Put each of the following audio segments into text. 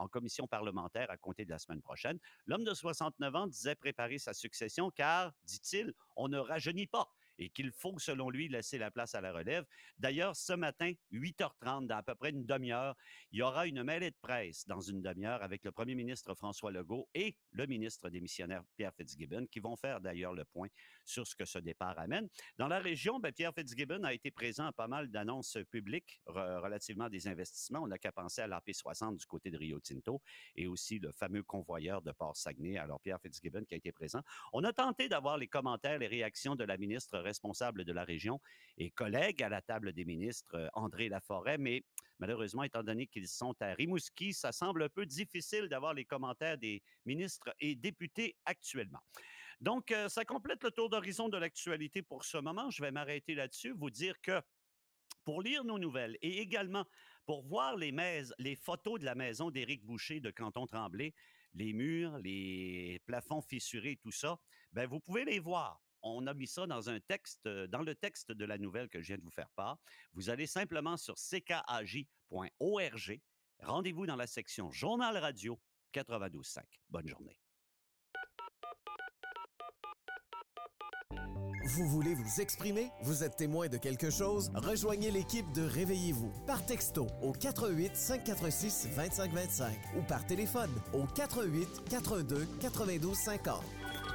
en commission parlementaire à compter de la semaine prochaine. L'homme de 69 ans disait préparer sa succession car, dit-il, on ne rajeunit pas et qu'il faut, selon lui, laisser la place à la relève. D'ailleurs, ce matin, 8h30, dans à peu près une demi-heure, il y aura une mêlée de presse dans une demi-heure avec le premier ministre François Legault et le ministre démissionnaire Pierre Fitzgibbon qui vont faire d'ailleurs le point sur ce que ce départ amène. Dans la région, Pierre Fitzgibbon a été présent à pas mal d'annonces publiques relativement à des investissements. On n'a qu'à penser à l'AP60 du côté de Rio Tinto et aussi le fameux convoyeur de Port-Saguenay. Alors, Pierre Fitzgibbon qui a été présent. On a tenté d'avoir les commentaires, les réactions de la ministre responsable de la région et collègue à la table des ministres, André Laforêt, mais malheureusement, étant donné qu'ils sont à Rimouski, ça semble un peu difficile d'avoir les commentaires des ministres et députés actuellement. Donc, ça complète le tour d'horizon de l'actualité pour ce moment. Je vais m'arrêter là-dessus, vous dire que pour lire nos nouvelles et également pour voir les photos de la maison d'Éric Boucher de Canton-Tremblay, les murs, les plafonds fissurés, tout ça, vous pouvez les voir. On a mis ça dans un texte, dans le texte de la nouvelle que je viens de vous faire part. Vous allez simplement sur ckaj.org. Rendez-vous dans la section Journal Radio 92.5. Bonne journée. Vous voulez vous exprimer? Vous êtes témoin de quelque chose? Rejoignez l'équipe de Réveillez-vous par texto au 88 546 2525 ou par téléphone au 88 82 92 50.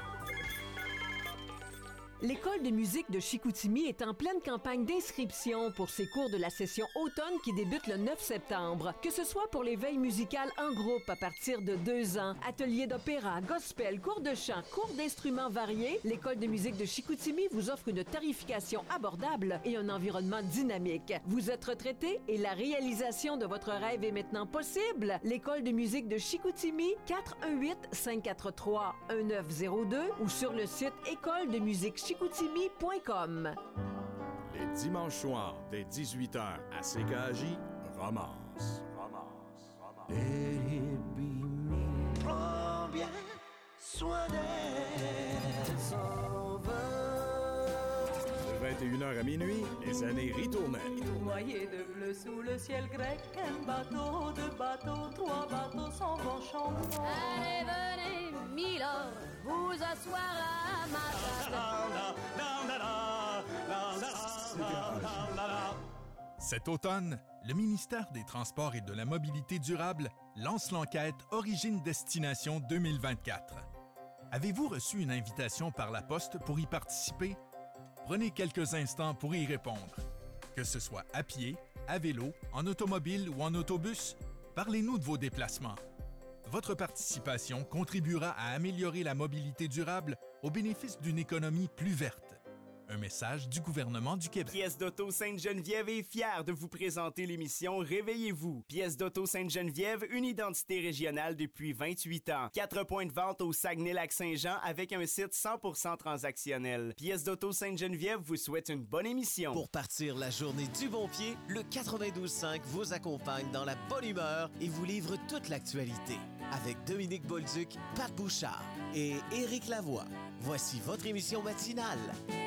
L'École de musique de Chicoutimi est en pleine campagne d'inscription pour ses cours de la session automne qui débute le 9 septembre. Que ce soit pour les veilles musicales en groupe à partir de 2 ans, ateliers d'opéra, gospel, cours de chant, cours d'instruments variés, l'École de musique de Chicoutimi vous offre une tarification abordable et un environnement dynamique. Vous êtes retraité et la réalisation de votre rêve est maintenant possible? L'École de musique de Chicoutimi, 418-543-1902 ou sur le site écoledemusiquechicoutimi.com. Les dimanches soirs, dès 18h à CKJ, Romance. Let it be me. Prends bien soin d'elle. De 21h à minuit, les années ritournelles. Noyé de bleu sous le ciel grec, un bateau, 2 bateaux, 3 bateaux s'en vont chanter. Allez, venez, Milord, vous asseoir à ma Cet automne, le ministère des Transports et de la Mobilité durable lance l'enquête Origine-Destination 2024. Avez-vous reçu une invitation par la poste pour y participer? Prenez quelques instants pour y répondre. Que ce soit à pied, à vélo, en automobile ou en autobus, parlez-nous de vos déplacements. Votre participation contribuera à améliorer la mobilité durable au bénéfice d'une économie plus verte. Un message du gouvernement du Québec. Pièce d'Auto Sainte-Geneviève est fière de vous présenter l'émission Réveillez-vous. Pièce d'Auto Sainte-Geneviève, une identité régionale depuis 28 ans. 4 points de vente au Saguenay-Lac-Saint-Jean avec un site 100% transactionnel. Pièce d'Auto Sainte-Geneviève vous souhaite une bonne émission. Pour partir la journée du bon pied, le 92.5 vous accompagne dans la bonne humeur et vous livre toute l'actualité. Avec Dominique Bolduc, Pat Bouchard et Éric Lavoie. Voici votre émission matinale.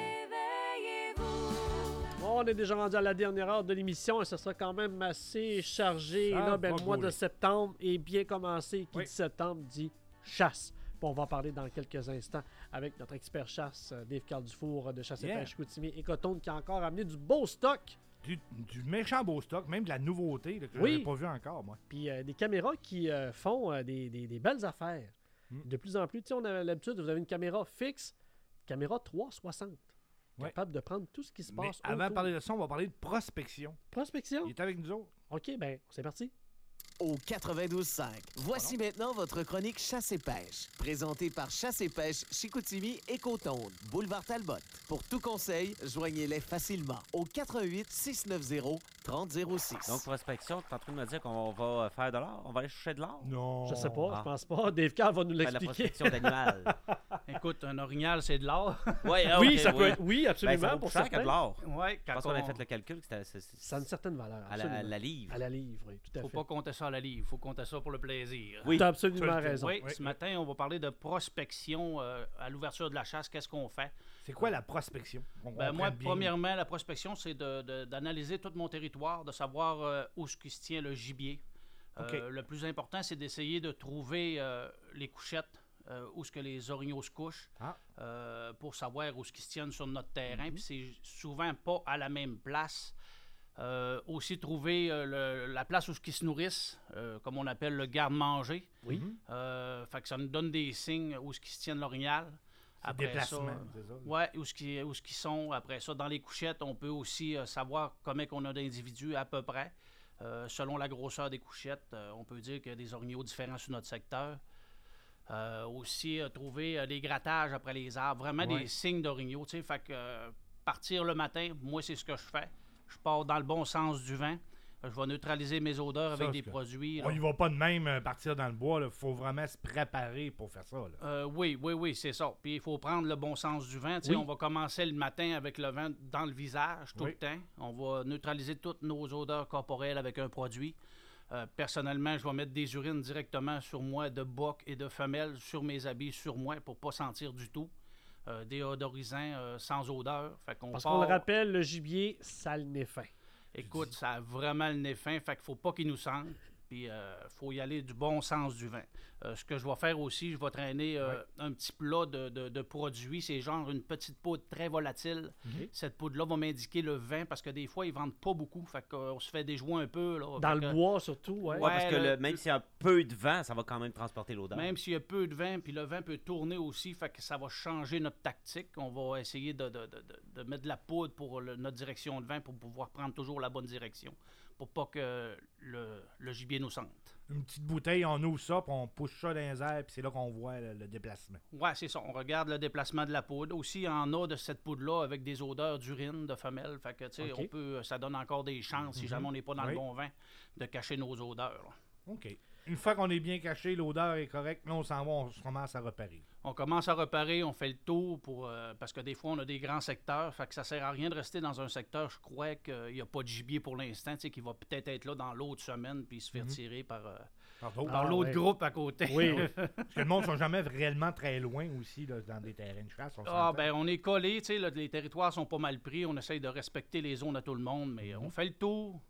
On est déjà rendu à la dernière heure de l'émission et ce sera quand même assez chargé. Ça Là, le mois bouler. de septembre est bien commencé. Qui Oui. dit septembre dit chasse. Puis on va en parler dans quelques instants avec notre expert chasse, Dave Carl-Dufour de Chasse et Pêche Chicoutimi et Coton, qui a encore amené du beau stock. Du méchant beau stock, même de la nouveauté là, que Oui. je n'avais pas vu encore, moi. Puis des caméras qui font des belles affaires. De plus en plus, tu sais, on a l'habitude, vous avez une caméra fixe, caméra 360. Capable de prendre tout ce qui se Mais passe avant de autour. parler de ça, on va parler de prospection. Prospection? Il est avec nous autres. OK, ben, c'est parti. Au 92.5, voici maintenant votre chronique Chasse et Pêche, présentée par Chasse et Pêche Chicoutimi et Côte-Onde, Boulevard Talbot. Pour tout conseil, joignez-les facilement au 88-690-3006. Donc, prospection, tu es en train de me dire qu'on va faire de l'or? On va aller chercher de l'or? Non. Je sais pas, Ah. je pense pas. Dave Carl va nous Faire de la l'expliquer. prospection d'animal. Écoute, un orignal, c'est de l'or. Ouais, Oui, ok, ça peut être. Oui, absolument. Ben, ça vaut pour plus cher que certains. de l'or. Ouais, Je pense qu'on a fait le calcul. Que Ça a une certaine valeur. à absolument. la livre. À la livre, oui, tout à Faut fait. pas compter ça à la livre, faut compter ça pour le plaisir. Oui. Tu as absolument raison. Oui, ce matin, on va parler de prospection à l'ouverture de la chasse. Qu'est-ce qu'on fait? C'est quoi la prospection? On Ben, moi, comprenne bien. premièrement, la prospection, c'est d'analyser tout mon territoire, de savoir où ce qui se tient le gibier. OK. Le plus important, c'est d'essayer de trouver les couchettes où ce que les orignaux se couchent pour savoir où ce qu'ils se tiennent sur notre terrain. Puis c'est souvent pas à la même place. Aussi trouver la place où ils se nourrissent, comme on appelle le garde-manger. Oui. Fait que ça nous donne des signes où ils se tiennent l'orignal. Après déplacement, c'est ça? Oui, où ce qu'ils sont. Après ça, dans les couchettes, on peut aussi savoir combien on a d'individus à peu près. Selon la grosseur des couchettes, on peut dire qu'il y a des orignaux différents sur notre secteur. Aussi, trouver des grattages après les arbres, vraiment des signes d'orignaux. Fait que partir le matin, moi, c'est ce que je fais. Je pars dans le bon sens du vent. Je vais neutraliser mes odeurs avec des produits. On y va pas de même partir dans le bois. Il faut vraiment se préparer pour faire ça. Oui, c'est ça. Puis il faut prendre le bon sens du vent. On va commencer le matin avec le vent dans le visage tout le temps. On va neutraliser toutes nos odeurs corporelles avec un produit. Personnellement, je vais mettre des urines directement sur moi de boc et de femelles sur mes habits, sur moi, pour ne pas sentir du tout. Déodorisant sans odeur. Parce qu'on le rappelle, le gibier, ça a le nez fin. Écoute, ça a vraiment le nez fin, fait qu'il faut pas qu'il nous sente. Puis faut y aller du bon sens du vent. Ce que je vais faire aussi, je vais traîner un petit plat de produits. C'est genre une petite poudre très volatile. Cette poudre-là va m'indiquer le vent parce que des fois, ils vendent pas beaucoup. Fait qu'on se fait déjouer un peu. Là, dans le bois, surtout, ouais. Parce que même s'il y a peu de vent, ça va quand même transporter l'odeur. Même s'il y a peu de vent, puis le vent peut tourner aussi, fait que ça va changer notre tactique. On va essayer de mettre de la poudre pour notre direction de vent pour pouvoir prendre toujours la bonne direction. Pour pas que le gibier nous sente. Une petite bouteille, on ouvre ça, puis on pousse ça dans les airs, puis c'est là qu'on voit le déplacement. Oui, c'est ça. On regarde le déplacement de la poudre. Aussi, on a de cette poudre-là avec des odeurs d'urine, de femelle. Fait que, tu sais, ça donne encore des chances, si jamais on n'est pas dans le bon vent, de cacher nos odeurs. Là. OK. Une fois qu'on est bien caché, l'odeur est correcte, là, on s'en va, on commence à repérer. On commence à repérer, on fait le tour parce que des fois, on a des grands secteurs. Fait que ça sert à rien de rester dans un secteur. Je crois qu'il n'y a pas de gibier pour l'instant, tu sais, qui va peut-être être là dans l'autre semaine puis se faire tirer par l'autre groupe à côté. Oui. Parce que le monde ne sont jamais réellement très loin aussi là, dans des terrains de chasse. On est collés, tu sais, les territoires sont pas mal pris. On essaye de respecter les zones à tout le monde, mais on fait le tour.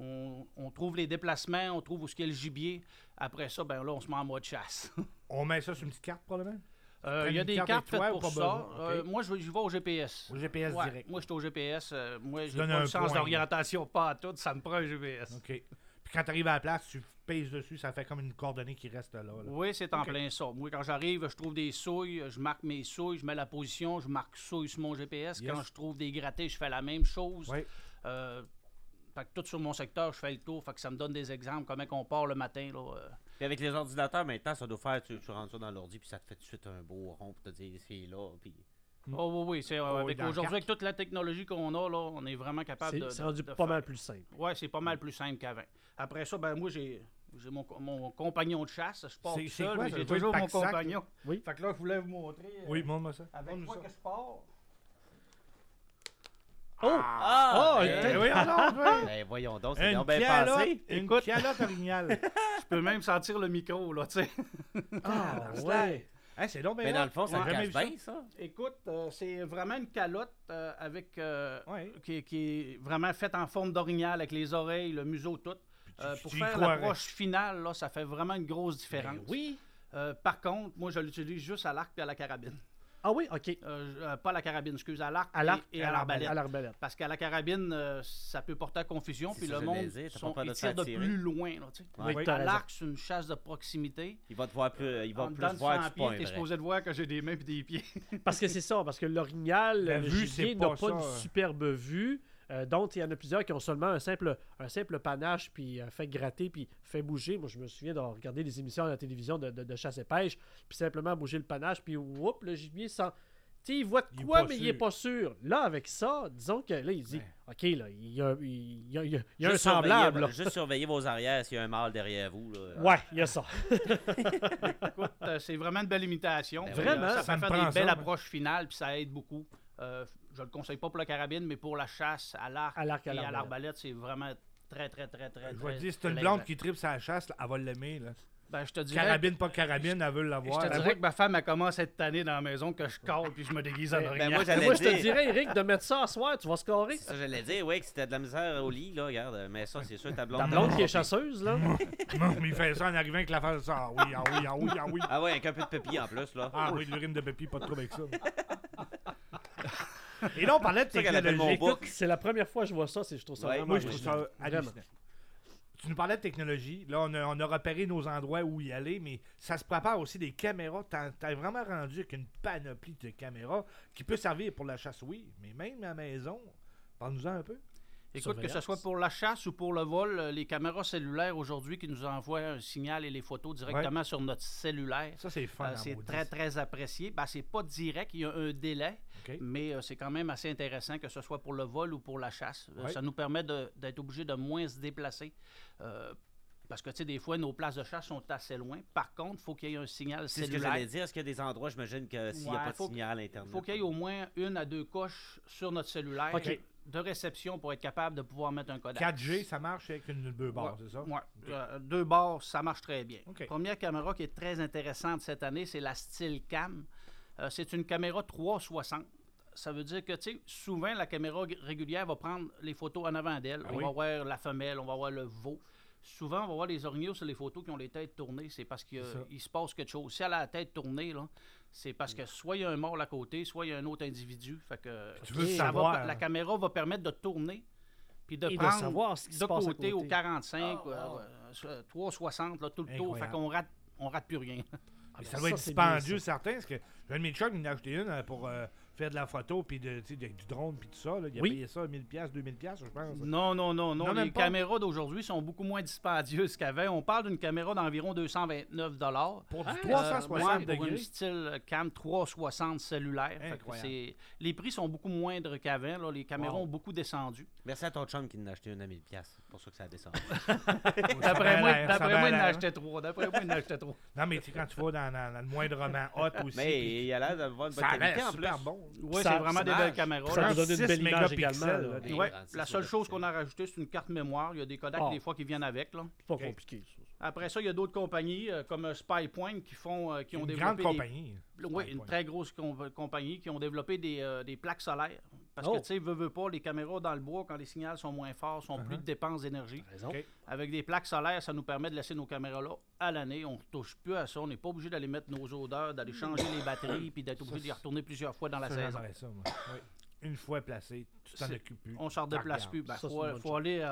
On trouve les déplacements, on trouve où est-ce qu'il y a le gibier. Après ça, là, on se met en mode chasse. On met ça sur une petite carte, probablement? Il y a des cartes faites pour ça. Moi, je vais au GPS. Au GPS direct. Moi, je suis au GPS. Moi, j'ai pas le sens d'orientation, pas à tout. Ça me prend un GPS. OK. Puis quand tu arrives à la place, tu pèses dessus, ça fait comme une coordonnée qui reste là. Oui, c'est en plein ça. Moi, quand j'arrive, je trouve des souilles, je marque mes souilles, je mets la position, je marque souilles sur mon GPS. Quand je trouve des grattés, je fais la même chose. Oui. Fait que tout sur mon secteur, je fais le tour. Fait que ça me donne des exemples, comment on part le matin. Là, Puis avec les ordinateurs, maintenant, ça doit faire, tu rentres ça dans l'ordi, puis ça te fait tout de suite un beau rond pour te dire c'est là. Puis... oui. Aujourd'hui, avec toute la technologie qu'on a, là, on est vraiment capable de. C'est rendu pas mal plus simple. Oui, c'est pas mal plus simple qu'avant. Après ça, moi, j'ai mon compagnon de chasse. Je pars tout seul, mais j'ai toujours mon compagnon. Oui. Fait que là, je voulais vous montrer. Oui, montre-moi ça. Avec quoi que je pars. Voyons donc, c'est bien passé. Une calotte orignale. Je peux même sentir le micro, là, tu sais. Ouais. C'est long, mais dans le fond, ça cache bien, ça. Écoute, c'est vraiment une calotte avec qui est vraiment faite en forme d'orignal avec les oreilles, le museau, tout. Pour faire l'approche finale, là, ça fait vraiment une grosse différence. Oui. Par contre, moi, je l'utilise juste à l'arc et à la carabine. Ah oui, OK. Pas à la carabine, excuse, à l'arc et à l'arbalète. Parce qu'à la carabine, ça peut porter à confusion, puis le monde tire de plus loin. À l'arc, c'est une chasse de proximité. Il va te voir plus, il va plus voir que c'est pas un vrai. T'es supposé de voir que j'ai des mains et des pieds. Parce que c'est ça, parce que l'orignal, le gibier n'a pas une superbe vue. Donc, il y en a plusieurs qui ont seulement un simple panache, puis fait gratter, puis fait bouger. Moi, je me souviens de regarder des émissions à la télévision de chasse et pêche, puis simplement bouger le panache, puis whoop, le gibier sent... Tu sais, il voit de quoi, mais il n'est pas sûr. Là, avec ça, disons que là, il dit, OK, là, il y a un semblable. Là. Juste surveiller vos arrières s'il y a un mâle derrière vous. Là. Ouais, il y a ça. Écoute, c'est vraiment une belle imitation. Vraiment. Ça fait faire des belles approches finales, puis ça aide beaucoup. Je le conseille pas pour la carabine, mais pour la chasse à l'arc et à l'arbalète, c'est vraiment très, très, très, très, je vais te dire, c'est une blonde qui tripe sa chasse, là, elle va l'aimer. Là. Ben, je te dirais... Carabine, pas carabine, elle veut l'avoir. Je te dirais que ma femme, elle commence à être tannée dans la maison, que je cale puis je me déguise en orignal. moi, je te dirais, Eric, de mettre ça à soir, tu vas scorer. Ça, j'allais dire, oui, que c'était de la misère au lit, là, regarde. Mais ça, c'est sûr, ta blonde... Ta blonde qui est chasseuse, là. Mais il fait ça en arrivant avec la face. Ah oui, ah oui, ah oui, ah oui. Ah oui, avec un peu de pépi en plus, là. Ah oui, de l'urine de pépi, pas de trouble avec ça. Et là, on parlait de technologie. Écoute, c'est la première fois que je vois ça, je trouve ça vraiment... Moi, je trouve ça hallucinant. Tu nous parlais de technologie. Là, on a repéré nos endroits où y aller, mais ça se prépare aussi des caméras. T'as vraiment rendu avec une panoplie de caméras qui peut servir pour la chasse, oui, mais même à la maison. Parle-nous-en un peu. Écoute, que ce soit pour la chasse ou pour le vol, les caméras cellulaires aujourd'hui qui nous envoient un signal et les photos directement sur notre cellulaire. Ça, c'est fun. C'est très, très apprécié. Ben, c'est pas direct, il y a un délai, mais c'est quand même assez intéressant que ce soit pour le vol ou pour la chasse. Ça nous permet d'être obligé de moins se déplacer. Parce que, tu sais, des fois, nos places de chasse sont assez loin. Par contre, il faut qu'il y ait un signal cellulaire. C'est ce que j'allais dire. Est-ce qu'il y a des endroits, j'imagine, que s'il n'y a pas de signal Internet? Il faut qu'il y ait au moins 1 à 2 coches sur notre cellulaire de réception pour être capable de pouvoir mettre un Kodak. 4G, ça marche avec une 2 barres, c'est ça? Oui. 2 barres, ça marche très bien. Première caméra qui est très intéressante cette année, c'est la Steelcam. C'est une caméra 360. Ça veut dire que, tu sais, souvent, la caméra régulière va prendre les photos en avant d'elle. On va voir la femelle, on va voir le veau. Souvent, on va voir les orignaux sur les photos qui ont les têtes tournées. C'est parce qu'il se passe quelque chose. Si elle a la tête tournée, là, c'est parce que soit il y a un mâle à côté, soit il y a un autre individu. Fait que tu veux savoir. La caméra va permettre de tourner puis de prendre savoir ce qui se passe côté au 45, 360, là, tout le tour. Fait qu'on rate plus rien. Ça doit être dispendieux, certain. Parce que j'ai un de mes chums qui en a acheté une pour faire de la photo, puis du drone, puis tout ça. Là. Il a payé ça 1000$, 2000$, je pense. Non. Les caméras d'aujourd'hui sont beaucoup moins dispendieuses qu'avant. On parle d'une caméra d'environ 229 $. Pour du 360 degrés? Pour une style cam 360 cellulaire. Les prix sont beaucoup moindres qu'avant. Là. Les caméras ont beaucoup descendu. Merci à ton chum qui en a acheté une à 1000$. C'est pour ça que ça a descendu. D'après moi, il en a acheté 3. Non, mais quand tu vas dans le moindrement hot aussi. Mais il a l'air d'avoir une bonne qualité en plus. Super bon. Oui, c'est vraiment des belles caméras. Ça nous donne une belle image également. La seule chose qu'on a rajouté, c'est une carte mémoire. Il y a des Kodak des fois qui viennent avec. C'est pas compliqué, ça. Après ça, il y a d'autres compagnies comme SpyPoint qui ont développé... Une grande compagnie. Oui, une très grosse compagnie qui ont développé des plaques solaires. Parce que, tu sais, veut pas, les caméras dans le bois, quand les signaux sont moins forts, sont plus de dépenses d'énergie. Avec des plaques solaires, ça nous permet de laisser nos caméras là à l'année. On ne touche plus à ça. On n'est pas obligé d'aller mettre nos odeurs, d'aller changer les batteries, puis d'être obligé d'y retourner plusieurs fois dans la saison. Ça, moi. Oui. Une fois placé, tu t'en occupes plus. On ne s'en redéplace plus. Il faut aller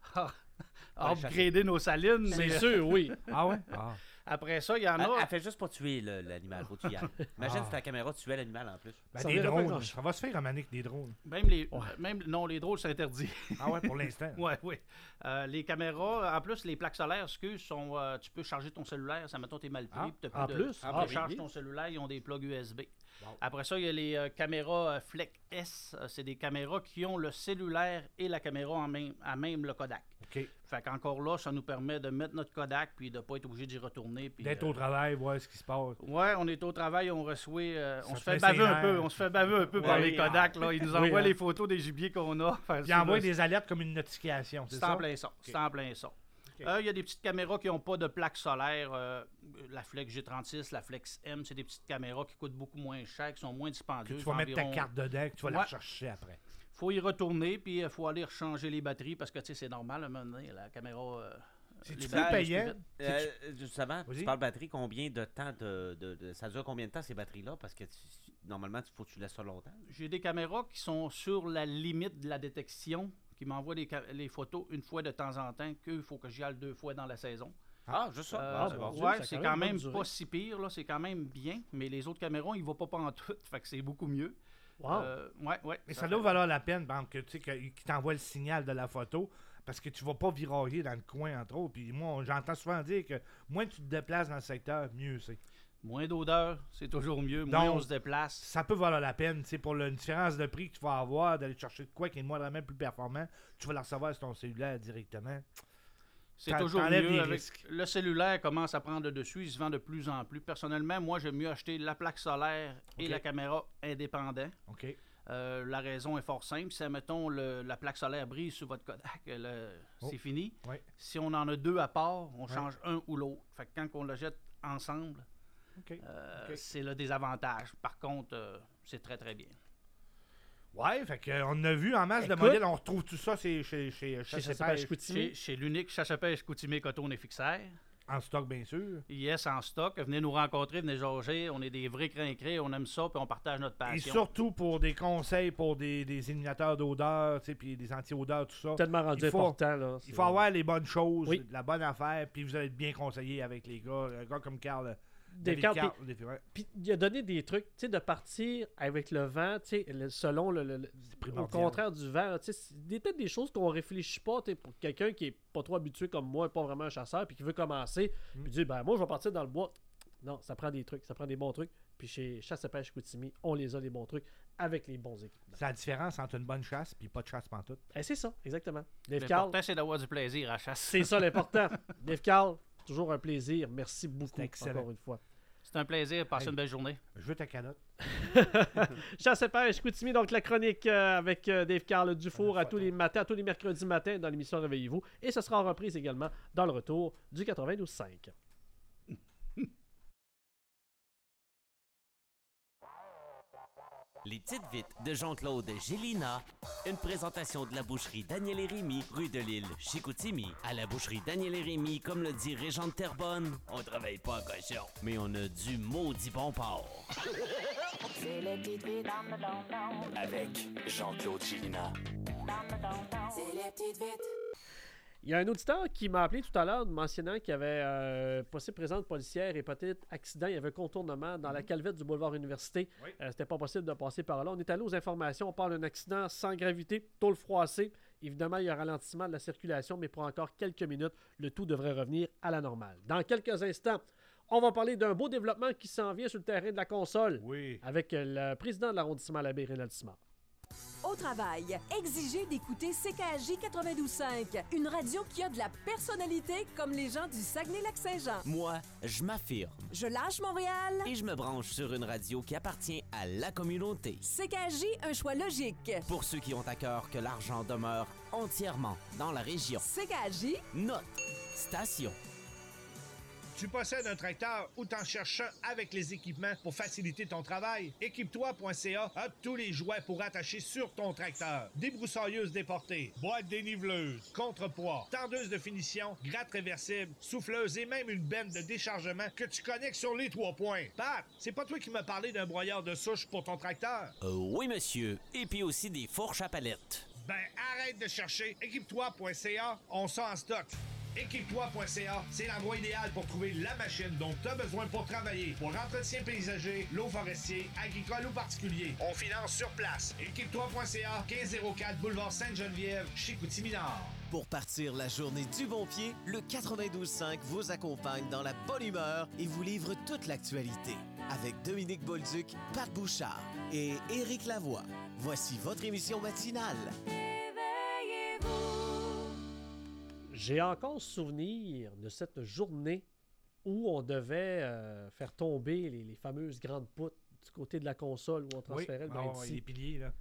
upgrader nos salines. C'est sûr, oui. Ah ouais? Après ça, il y en a... Elle fait juste pas tuer l'animal. Faut que tu y ailles. Imagine si ta caméra tuait l'animal en plus. Des drones. Ça va se faire à manique des drones. Non, les drones, c'est interdit. Ah ouais, pour l'instant. Oui. Les caméras, en plus, les plaques solaires, sont, tu peux charger ton cellulaire. Ça, mettons, t'es mal pris. Tu charges ton cellulaire, ils ont des plugs USB. Wow. Après ça, il y a les caméras Flex S. C'est des caméras qui ont le cellulaire et la caméra à même le Kodak. Fait qu'encore là, ça nous permet de mettre notre Kodak puis de ne pas être obligé d'y retourner. D'être au travail, voir ce qui se passe. Oui, on est au travail, on reçoit... on se fait baver un peu. On se fait baver un peu par les Kodak. Là. Ils nous envoient les photos des gibiers qu'on a. Ils envoient des alertes comme une notification, c'est ça? C'est en plein ça. Il y a des petites caméras qui n'ont pas de plaque solaire. La Flex G36, la Flex M, c'est des petites caméras qui coûtent beaucoup moins cher, qui sont moins dispendieuses. Tu vas mettre ta carte dedans, que tu vas la rechercher après. Il faut y retourner, puis il faut aller rechanger les batteries, parce que tu sais, c'est normal, à un moment donné, la caméra... C'est-tu plus payant? Justement, tu parles batterie, combien de temps ça dure combien de temps ces batteries-là? Parce que normalement, il faut que tu laisses ça longtemps. J'ai des caméras qui sont sur la limite de la détection, qui m'envoient les photos une fois de temps en temps, qu'il faut que j'y aille 2 fois dans la saison. Juste ça? C'est quand même pas si pire, là, c'est quand même bien, mais les autres caméras, ils ne vont pas en tout, fait que c'est beaucoup mieux. Wow. Mais ça doit valoir la peine, par exemple, qu'ils t'envoient le signal de la photo, parce que tu vas pas virailler dans le coin, entre autres. Puis moi, j'entends souvent dire que moins tu te déplaces dans le secteur, mieux c'est. Moins d'odeur, c'est toujours mieux. Moins on se déplace. Ça peut valoir la peine. Pour une différence de prix que tu vas avoir, d'aller chercher de quoi qui est moindrement plus performant, tu vas la recevoir sur ton cellulaire directement. C'est toujours mieux. Le cellulaire commence à prendre le dessus. Il se vend de plus en plus. Personnellement, moi, j'aime mieux acheter la plaque solaire et la caméra indépendants. La raison est fort simple. Si, mettons, la plaque solaire brise sur votre Kodak, c'est fini. Oui. Si on en a deux à part, on change un ou l'autre. Fait que quand on le jette ensemble, c'est le désavantage. Par contre, c'est très, très bien. Ouais, fait qu'on a vu en masse de modèles. On retrouve tout ça chez Chasse-pêche Chicoutimi. Chez l'unique Chasse-pêche Chicoutimi Coton et Fixaire. En stock, bien sûr. Yes, en stock. Venez nous rencontrer, venez jaser. On est des vrais crin-crins, on aime ça, puis on partage notre passion. Et surtout pour des conseils pour des éliminateurs d'odeur, puis des anti-odeurs, tout ça. Tellement rendu important, là. Il faut avoir les bonnes choses, la bonne affaire, puis vous allez être bien conseillé avec les gars. Un gars comme Carl. Puis il a donné des trucs, tu sais, de partir avec le vent, tu sais, selon au contraire du vent, tu sais, c'est peut-être des choses qu'on réfléchit pas, tu sais, pour quelqu'un qui est pas trop habitué comme moi, pas vraiment un chasseur, puis qui veut commencer, puis dit, ben moi, je vais partir dans le bois. Non, ça prend des trucs, ça prend des bons trucs. Puis chez Chasse-pêche Chicoutimi, on les a, les bons trucs, avec les bons équipements. C'est la différence entre une bonne chasse puis pas de chasse pantoute. C'est ça, exactement. L'important, c'est d'avoir du plaisir à la chasse. C'est ça l'important. Dave Carl, toujours un plaisir. Merci beaucoup, encore une fois. C'est un plaisir. Passez une belle journée. Je veux ta calotte. Chasse-pêche Chicoutimi, donc la chronique avec Dave Carl Dufour à tous les matins, tous les mercredis matins dans l'émission Réveillez-vous. Et ce sera en reprise également dans le retour du 92.5. Les petites vites de Jean-Claude Gélina. Une présentation de la boucherie Daniel et Rémy, rue de l'Île, Chicoutimi. À la boucherie Daniel et Rémy, comme le dit Régent de Terrebonne, on travaille pas en cochon, mais on a du maudit bon porc. C'est les petites vites avec Jean-Claude Gélina. C'est les petites vites. Il y a un auditeur qui m'a appelé tout à l'heure mentionnant qu'il y avait possible présence policière et peut-être accident. Il y avait un contournement dans la calvette du boulevard Université. Oui. C'était pas possible de passer par là. On est allé aux informations. On parle d'un accident sans gravité, tôle froissée. Évidemment, il y a un ralentissement de la circulation, mais pour encore quelques minutes, le tout devrait revenir à la normale. Dans quelques instants, on va parler d'un beau développement qui s'en vient sur le terrain de la console. Oui. Avec le président de l'arrondissement l'abbé Rénald Simard. Au travail, exigez d'écouter CKJ 92.5, une radio qui a de la personnalité comme les gens du Saguenay-Lac-Saint-Jean. Moi, je m'affirme. Je lâche Montréal. Et je me branche sur une radio qui appartient à la communauté. CKJ, un choix logique. Pour ceux qui ont à cœur que l'argent demeure entièrement dans la région. CKJ, notre station. Tu possèdes un tracteur ou t'en cherches un avec les équipements pour faciliter ton travail? Équipe-toi.ca a tous les jouets pour attacher sur ton tracteur. Débroussailleuse déportée, boîte déniveleuse, contrepoids, tendeuse de finition, gratte réversible, souffleuse et même une benne de déchargement que tu connectes sur les 3 points. Pat, c'est pas toi qui m'as parlé d'un broyeur de souche pour ton tracteur? Oui, monsieur. Et puis aussi des fourches à palettes. Ben, arrête de chercher. Équipe-toi.ca, on ça en stock. Équipe-toi.ca, c'est l'endroit idéal pour trouver la machine dont tu as besoin pour travailler. Pour l'entretien paysager, l'eau forestier, agricole ou particulier. On finance sur place. Équipe-toi.ca, 1504 boulevard Sainte-Geneviève, Chicoutimi-Nord. Pour partir la journée du bon pied, le 92.5 vous accompagne dans la bonne humeur et vous livre toute l'actualité. Avec Dominique Bolduc, Pat Bouchard et Éric Lavoie. Voici votre émission matinale. J'ai encore souvenir de cette journée où on devait faire tomber les fameuses grandes poutres du côté de la console où on transférait le brin les piliers, là.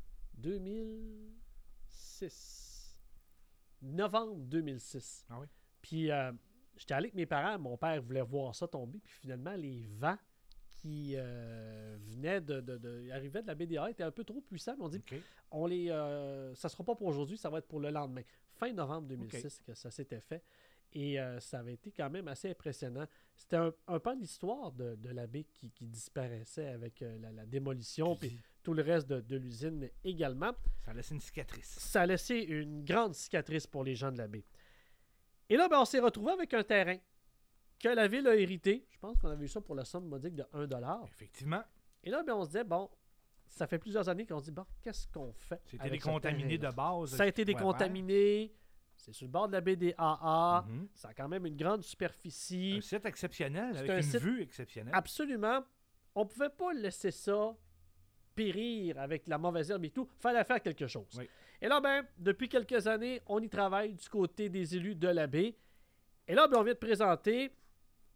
2006. Novembre 2006. Ah oui? Puis j'étais allé avec mes parents. Mon père voulait voir ça tomber. Puis finalement, les vents qui venaient arrivaient de la BDA étaient un peu trop puissants. On dit, ça sera pas pour aujourd'hui, ça va être pour le lendemain. Fin novembre 2006 que ça s'était fait. Et ça avait été quand même assez impressionnant. C'était un pan de l'histoire de l'abbé qui disparaissait avec la démolition puis tout le reste de l'usine également. Ça a laissé une cicatrice. Ça a laissé une grande cicatrice pour les gens de l'abbé. Et là, on s'est retrouvé avec un terrain que la ville a hérité. Je pense qu'on avait eu ça pour la somme modique de 1$. Effectivement. Et là, on se disait, ça fait plusieurs années qu'on se dit, qu'est-ce qu'on fait? C'était décontaminé de base. Ça a été décontaminé. C'est sur le bord de la baie des AA. Ça a quand même une grande superficie. Un site exceptionnel, avec une vue exceptionnelle. Absolument. On ne pouvait pas laisser ça périr avec la mauvaise herbe et tout. Il fallait faire quelque chose. Oui. Et là, depuis quelques années, on y travaille du côté des élus de la baie. Et là, on vient de présenter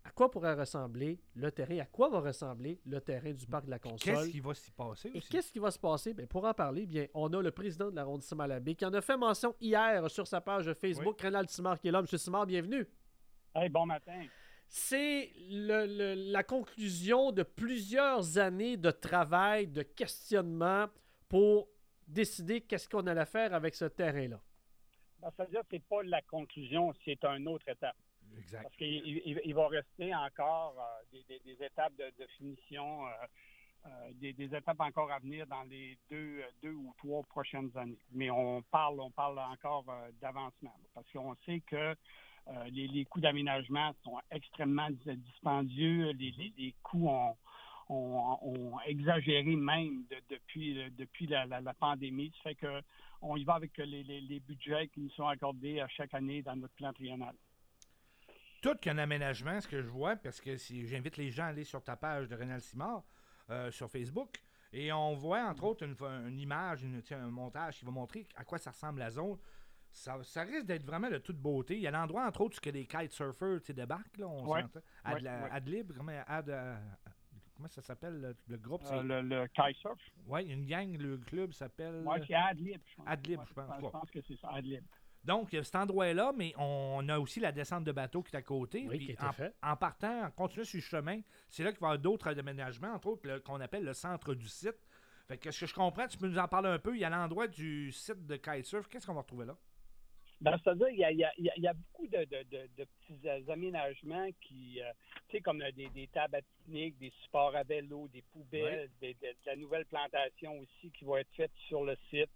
à quoi pourrait ressembler le terrain, à quoi va ressembler le terrain du parc de la Console. Qu'est-ce qui va s'y passer aussi? Et qu'est-ce qui va se passer? Bien, pour en parler, bien, on a le président de l'arrondissement Malabé qui en a fait mention hier sur sa page Facebook, Rénal Simard qui est là. M. Simard, bienvenue. Hey, bon matin. C'est la conclusion de plusieurs années de travail, de questionnement pour décider qu'est-ce qu'on allait faire avec ce terrain-là. Ben, c'est-à-dire que ce n'est pas la conclusion, c'est une autre étape. Exact. Parce qu'il va rester encore des étapes de finition, des étapes encore à venir dans les deux ou 3 prochaines années. Mais on parle encore d'avancement parce qu'on sait que les coûts d'aménagement sont extrêmement dispendieux. Les coûts ont exagéré même depuis la pandémie. Ça fait qu'on y va avec les budgets qui nous sont accordés à chaque année dans notre plan triennal. Tout qu'un aménagement, ce que je vois, parce que j'invite les gens à aller sur ta page de Rénal Simard sur Facebook, et on voit entre autres une image, un montage qui va montrer à quoi ça ressemble la zone. Ça risque d'être vraiment de toute beauté. Il y a l'endroit, entre autres, où les kitesurfers débarquent, là, on s'entend. Adlib, comment ça s'appelle, le groupe? Le kitesurf? Oui, il y a une gang, le club s'appelle... Oui, c'est Adlib, je pense. Adlib, je pense. Je pense que c'est ça, Adlib. Donc, il y a cet endroit-là, mais on a aussi la descente de bateau qui est à côté. Oui, qui était fait. En partant, en continuant sur le chemin, c'est là qu'il va y avoir d'autres aménagements, entre autres, qu'on appelle le centre du site. Fait que, ce que je comprends, tu peux nous en parler un peu. Il y a l'endroit du site de kitesurf. Qu'est-ce qu'on va retrouver là? Ben, c'est-à-dire qu'il y a beaucoup de petits aménagements qui, tu sais, comme des tables à pique-nique, des supports à vélo, des poubelles, de la nouvelle plantation aussi qui va être faite sur le site,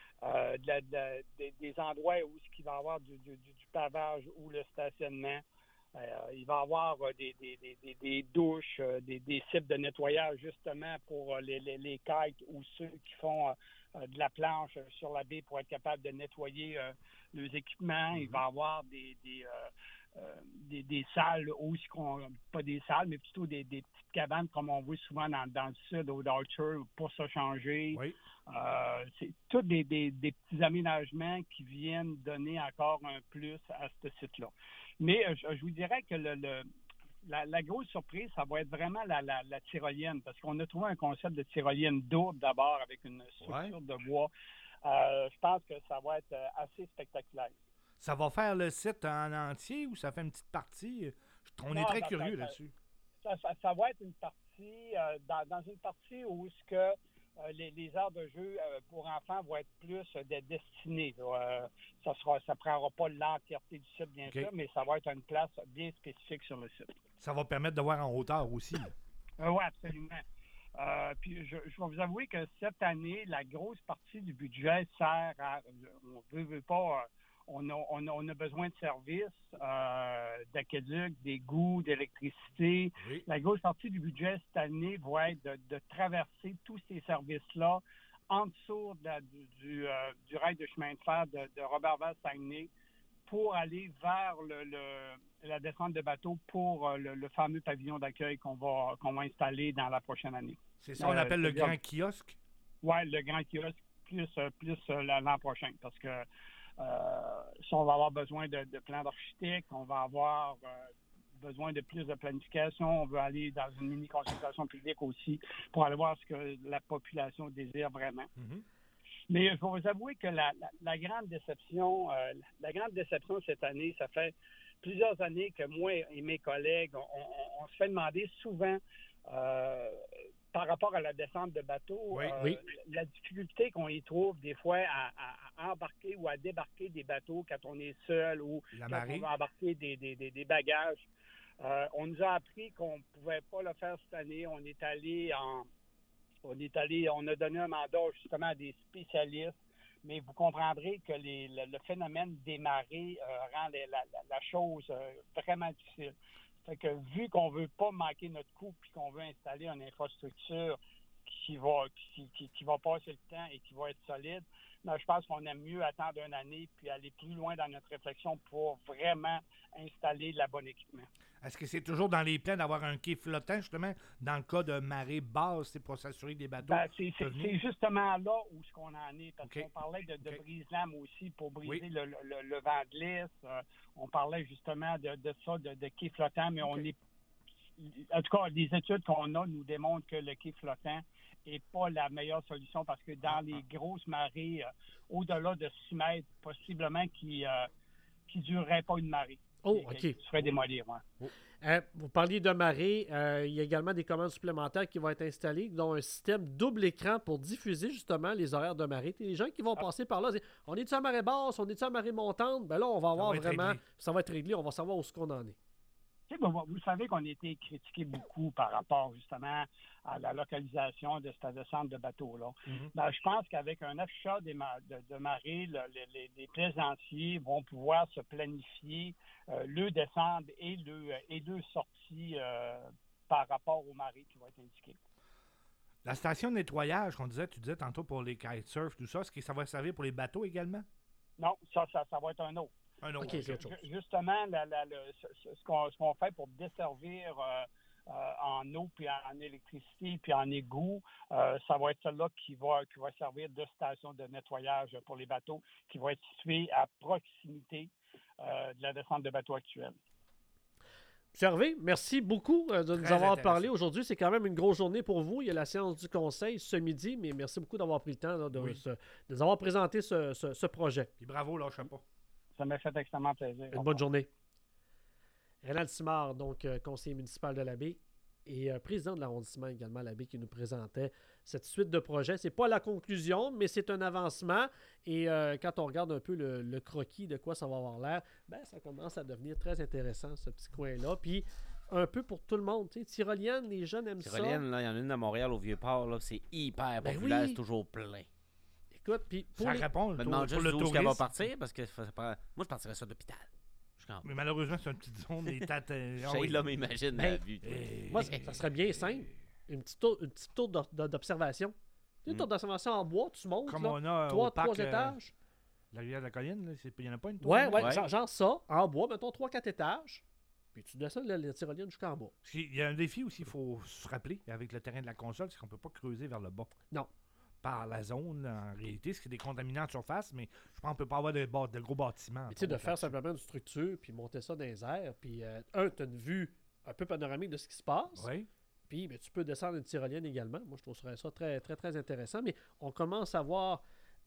des endroits où il va y avoir du pavage ou le stationnement. Il va y avoir des douches, des sites de nettoyage justement pour les kites ou ceux qui font de la planche sur la baie pour être capable de nettoyer leurs équipements. Il va y avoir des salles, pas des salles, mais plutôt des petites cabanes comme on voit souvent dans le sud, au Archer, pour se changer. Oui. C'est tous des petits aménagements qui viennent donner encore un plus à ce site-là. Mais je vous dirais que la grosse surprise, ça va être vraiment la tyrolienne, parce qu'on a trouvé un concept de tyrolienne double d'abord avec une structure de bois. Je pense que ça va être assez spectaculaire. Ça va faire le site en entier ou ça fait une petite partie? On est très curieux là-dessus. Ça va être une partie, dans une partie où les aires de jeu pour enfants vont être plus destinées. Ça ne prendra pas l'entièreté du site, bien sûr, mais ça va être une place bien spécifique sur le site. Ça va permettre de voir en hauteur aussi. Oui, absolument. Puis je vais vous avouer que cette année, la grosse partie du budget sert à... On veut pas... On a besoin de services, d'aqueduc, d'égouts, d'électricité. Oui. La grosse partie du budget cette année va être de traverser tous ces services-là en dessous du rail de chemin de fer de Roberval-Saguenay pour aller vers la descente de bateau pour le fameux pavillon d'accueil qu'on va installer dans la prochaine année. C'est ça qu'on appelle le grand kiosque? Oui, le grand kiosque plus l'an prochain, parce que si on va avoir besoin de plans d'architecte, on va avoir besoin de plus de planification, on veut aller dans une mini-consultation publique aussi pour aller voir ce que la population désire vraiment. Mm-hmm. Mais je vais vous avouer que la grande déception cette année, ça fait plusieurs années que moi et mes collègues, on se fait demander souvent par rapport à la descente de bateau, la difficulté qu'on y trouve des fois à embarquer ou à débarquer des bateaux quand on est seul ou quand on va embarquer des bagages. On nous a appris qu'on ne pouvait pas le faire cette année. On a donné un mandat justement à des spécialistes, mais vous comprendrez que le phénomène des marées rend la chose vraiment difficile. Fait que vu qu'on veut pas manquer notre coup puis qu'on veut installer une infrastructure qui va passer le temps et qui va être solide, mais je pense qu'on aime mieux attendre une année puis aller plus loin dans notre réflexion pour vraiment installer le bon équipement. Est-ce que c'est toujours dans les plans d'avoir un quai flottant, justement, dans le cas de marée basse, c'est pour s'assurer que des bateaux... c'est justement là où ce qu'on en est, parce qu'on parlait de brise-lames aussi pour briser le vent de l'Est. On parlait justement de quai flottant, mais on est en tout cas, les études qu'on a nous démontrent que le quai flottant n'est pas la meilleure solution parce que dans les grosses marées, au-delà de 6 mètres, possiblement qui ne durerait pas une marée. Oh, OK. Qui se ferait démolir, ouais. Vous parliez de marée. Il y a également des commandes supplémentaires qui vont être installées, dont un système double écran pour diffuser justement les horaires de marée. Les gens qui vont passer par là, on est-tu à marée basse, on est-tu à marée montante? Ben là, on va avoir vraiment... Ça va être réglé, on va savoir où est-ce qu'on en est. Vous savez qu'on a été critiqué beaucoup par rapport justement à la localisation de cette descente de bateau-là. Ben, je pense qu'avec un affichage de marée, les plaisanciers vont pouvoir se planifier le descente et le sortie par rapport aux marées qui vont être indiquées. La station de nettoyage tu disais tantôt pour les kitesurf, tout ça, est-ce que ça va servir pour les bateaux également? Non, ça va être un autre. Okay, justement, ce qu'on fait pour desservir en eau, puis en électricité, puis en égout, ça va être celle-là qui va servir de station de nettoyage pour les bateaux, qui va être située à proximité de la descente de bateaux actuelle. M. Hervé, merci beaucoup de nous avoir parlé aujourd'hui. C'est quand même une grosse journée pour vous. Il y a la séance du conseil ce midi, mais merci beaucoup d'avoir pris le temps là, de nous avoir présenté ce projet. Puis bravo, lâchez pas. Ça m'a fait extrêmement plaisir. Une bonne journée. Rénald Simard, donc conseiller municipal de la Baie et président de l'arrondissement également, la Baie, qui nous présentait cette suite de projets. Ce n'est pas la conclusion, mais c'est un avancement. Et quand on regarde un peu le croquis de quoi ça va avoir l'air, ben, ça commence à devenir très intéressant, ce petit coin-là. Puis un peu pour tout le monde. Tu sais, tyrolienne, les jeunes aiment ça. Tyrolienne, il y en a une à Montréal, au Vieux-Port. Là, c'est hyper populaire, c'est toujours plein. Écoute, puis pour ça répond, je me demande juste d'où elle va partir, parce que moi, je partirais ça d'hôpital. Mais malheureusement, c'est une petite zone des têtes. Là, m'imagine la vue. Moi, ça serait bien simple. Une petite tour d'observation. Une tour d'observation en bois, tu montes. Comme là, on a 3 étages. La rivière de la Colline, il n'y en a pas une tour? Ouais. Genre ça, en bois, mettons 3-4 étages. Puis tu descends la tyrolienne jusqu'en bas. Il y a un défi aussi, il faut se rappeler, avec le terrain de la console, c'est qu'on ne peut pas creuser vers le bas. Non. Par la zone, en réalité, c'est des contaminants de surface, mais je pense qu'on ne peut pas avoir de gros bâtiments. Tu sais, de faire simplement une structure, puis monter ça dans les airs, puis tu as une vue un peu panoramique de ce qui se passe. Oui. Puis tu peux descendre une tyrolienne également. Moi, je trouverais ça très, très, très intéressant, mais on commence à voir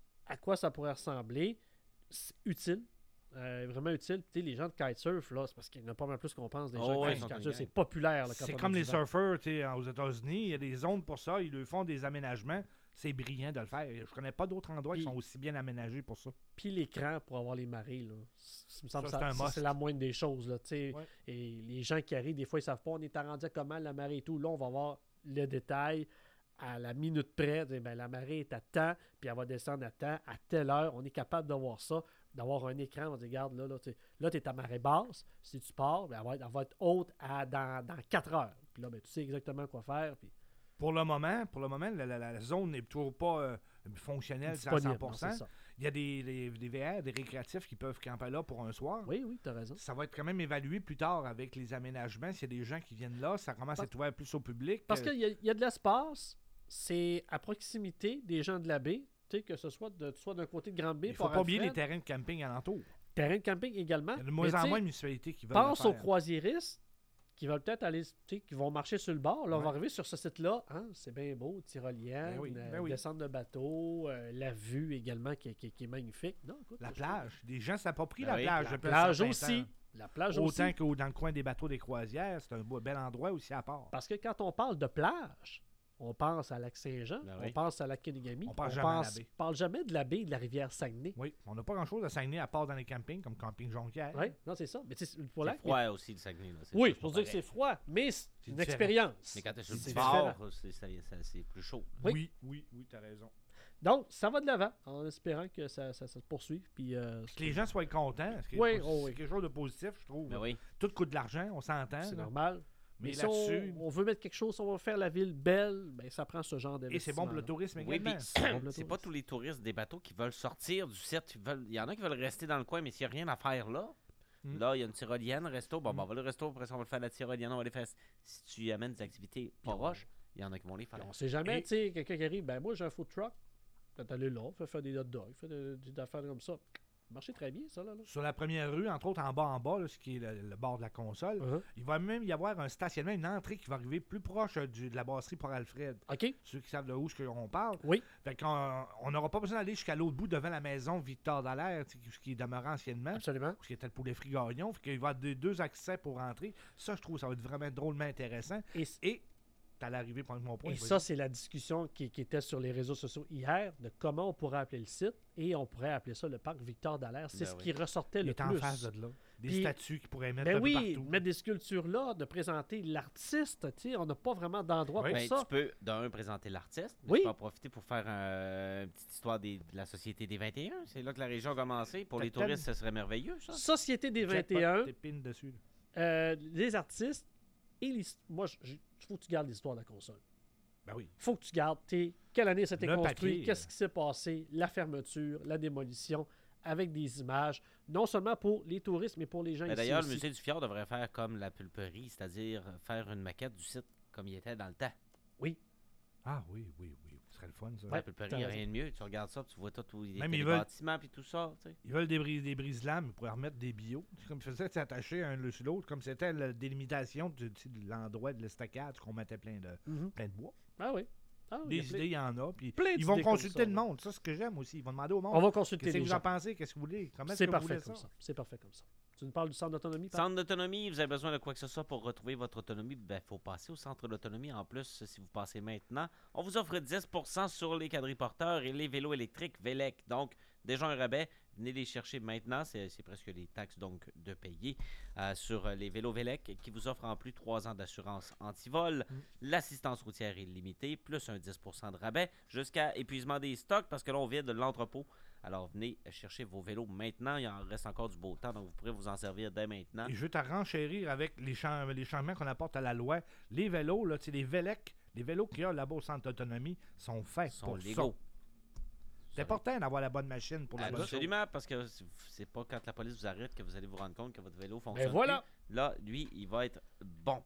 à quoi ça pourrait ressembler. C'est utile. Vraiment utile. Tu sais, les gens de kitesurf, là, c'est parce qu'il y en a pas mal plus qu'on pense des gens de kitesurf. C'est populaire. Là, c'est comme les surfeurs, tu sais, aux États-Unis, il y a des zones pour ça, ils leur font des aménagements. C'est brillant de le faire. Je connais pas d'autres endroits qui sont aussi bien aménagés pour ça. Puis l'écran pour avoir les marées, là. Il me semble que c'est la moindre des choses, là. Ouais. Et les gens qui arrivent, des fois, ils savent pas, on est arrondi à comment la marée et tout. Là, on va voir le détail à la minute près. Ben, la marée est à temps, puis elle va descendre à temps, à telle heure. On est capable de voir ça, d'avoir un écran. On dit, regarde, là tu es à marée basse. Si tu pars, ben, elle va être haute dans 4 heures. Puis là, ben, tu sais exactement quoi faire. Puis... Pour le moment, la zone n'est toujours pas fonctionnelle à 100%. Non, il y a des VR, des récréatifs qui peuvent camper là pour un soir. Oui, tu as raison. Ça va être quand même évalué plus tard avec les aménagements. S'il y a des gens qui viennent là, ça commence à être ouvert plus au public. Parce qu'il y a de l'espace. C'est à proximité des gens de la baie, que ce soit d'un côté de Grande-Baie. Il ne faut pas oublier les terrains de camping alentour. Terrains de camping également. Il y a de moins en moins de municipalités qui veulent pense aux croisiéristes qui veulent peut-être aller, qui vont marcher sur le bord. Là, on va arriver sur ce site-là. Hein, c'est bien beau, tyrolienne, descente de bateau, la vue également qui est magnifique. Non, écoute, la plage. Des gens s'approprient la plage. La plage aussi. La plage aussi. Autant que dans le coin des bateaux des croisières, c'est un bel endroit aussi à part. Parce que quand on parle de plage, on pense à Lac-Saint-Jean, on pense à Lac-Kenegami, on parle jamais de la baie de la rivière Saguenay. Oui, on n'a pas grand-chose à Saguenay à part dans les campings, comme Camping Jonquière. Oui, non, c'est ça. Mais c'est froid aussi, le Saguenay. Là, oui, pour dire que c'est froid, mais c'est une expérience. Mais quand tu es sur le bord, c'est plus chaud. Oui, tu as raison. Donc, ça va de l'avant, en espérant que ça se poursuive. Puis, que les gens soient contents. C'est quelque chose de positif, je trouve. Tout coûte de l'argent, on s'entend. C'est normal. Mais si on veut mettre quelque chose, on va faire la ville belle, ben ça prend ce genre d'investissement. Et c'est bon pour le tourisme également. Oui, c'est pas tous les touristes des bateaux qui veulent sortir du site. Il y en a qui veulent rester dans le coin, mais s'il n'y a rien à faire là, là, il y a une tyrolienne, resto. Bon, on va aller au resto, après ça, on va le faire la tyrolienne, on va les faire. Si tu amènes des activités proches, il y en a qui vont les faire. On sait jamais, tu sais, quelqu'un qui arrive, ben moi j'ai un food truck, peut aller là, faire des hot dogs, faire des affaires comme ça. marché très bien, ça. Là. Sur la première rue, entre autres en bas, là, ce qui est le bord de la console, il va même y avoir un stationnement, une entrée qui va arriver plus proche de la brasserie pour Alfred. OK. Ceux qui savent de où on parle. Oui. Fait qu'on n'aura pas besoin d'aller jusqu'à l'autre bout devant la maison Victor Dallaire, ce qui demeurait anciennement. Absolument. Ce qui était le poulet frit Gagnon. Fait qu'il va y avoir deux accès pour rentrer. Ça, je trouve, ça va être vraiment drôlement intéressant. Et t'allais arriver pour mon point. Et ça, c'est la discussion qui était sur les réseaux sociaux hier de comment on pourrait appeler le site et on pourrait appeler ça le parc Victor Dallaire. C'est ce qui ressortait le plus. Il est en face de là. Des statues qui pourraient mettre un peu partout. Mettre des sculptures là, de présenter l'artiste. On n'a pas vraiment d'endroit pour ça. Tu peux, d'un, présenter l'artiste. Mais tu peux en profiter pour faire une petite histoire de la Société des 21. C'est là que la région a commencé. Pour les touristes, ce serait merveilleux, ça. Société des 21. Dessus. Les artistes. Moi, il faut que tu gardes l'histoire de la console. Ben oui. Il faut que tu gardes quelle année c'était construit, papier, qu'est-ce qui s'est passé, la fermeture, la démolition, avec des images, non seulement pour les touristes, mais pour les gens ici d'ailleurs, aussi. le musée du Fjord devrait faire comme la pulperie, c'est-à-dire faire une maquette du site comme il était dans le temps. Oui. Ah oui. Ce serait le fun, ça. La pulperie, il n'y a rien de mieux. Tu regardes ça, tu vois tout les veulent, bâtiments et tout ça. Tu sais. Ils veulent des brise-lames pour remettre des bio. Comme ils faisaient s'attacher un sur l'autre, comme c'était la délimitation de l'endroit de l'estacade, qu'on mettait plein de bois. Ah oui. Des idées, il y en a. Puis ils vont consulter le monde. Ça, c'est ce que j'aime aussi. Ils vont demander au monde. On va consulter Qu'est-ce les que vous gens. en pensez? Qu'est-ce que vous voulez? Comment est-ce C'est que vous parfait voulez comme ça? ça. C'est parfait comme ça. Tu nous parles du centre d'autonomie? Centre d'autonomie, vous avez besoin de quoi que ce soit pour retrouver votre autonomie, il faut passer au centre d'autonomie. En plus, si vous passez maintenant, on vous offre 10% sur les quadriporteurs et les vélos électriques Vélec. Donc, déjà un rabais, venez les chercher maintenant. C'est presque les taxes donc de payer sur les vélos Vélec qui vous offrent en plus 3 ans d'assurance anti-vol, l'assistance routière illimitée, plus un 10% de rabais jusqu'à épuisement des stocks parce que là, on vide de l'entrepôt. Alors, venez chercher vos vélos maintenant. Il en reste encore du beau temps, donc vous pourrez vous en servir dès maintenant. Et je veux te renchérir avec les changements qu'on apporte à la loi. Les vélos, là, les Vélec, les vélos qu'il y a là-bas au centre d'autonomie sont faits pour légaux. ça. C'est important d'avoir la bonne machine pour la bonne chose. Absolument, parce que c'est pas quand la police vous arrête que vous allez vous rendre compte que votre vélo fonctionne. Mais voilà. Plus. Là, lui, il va être bon.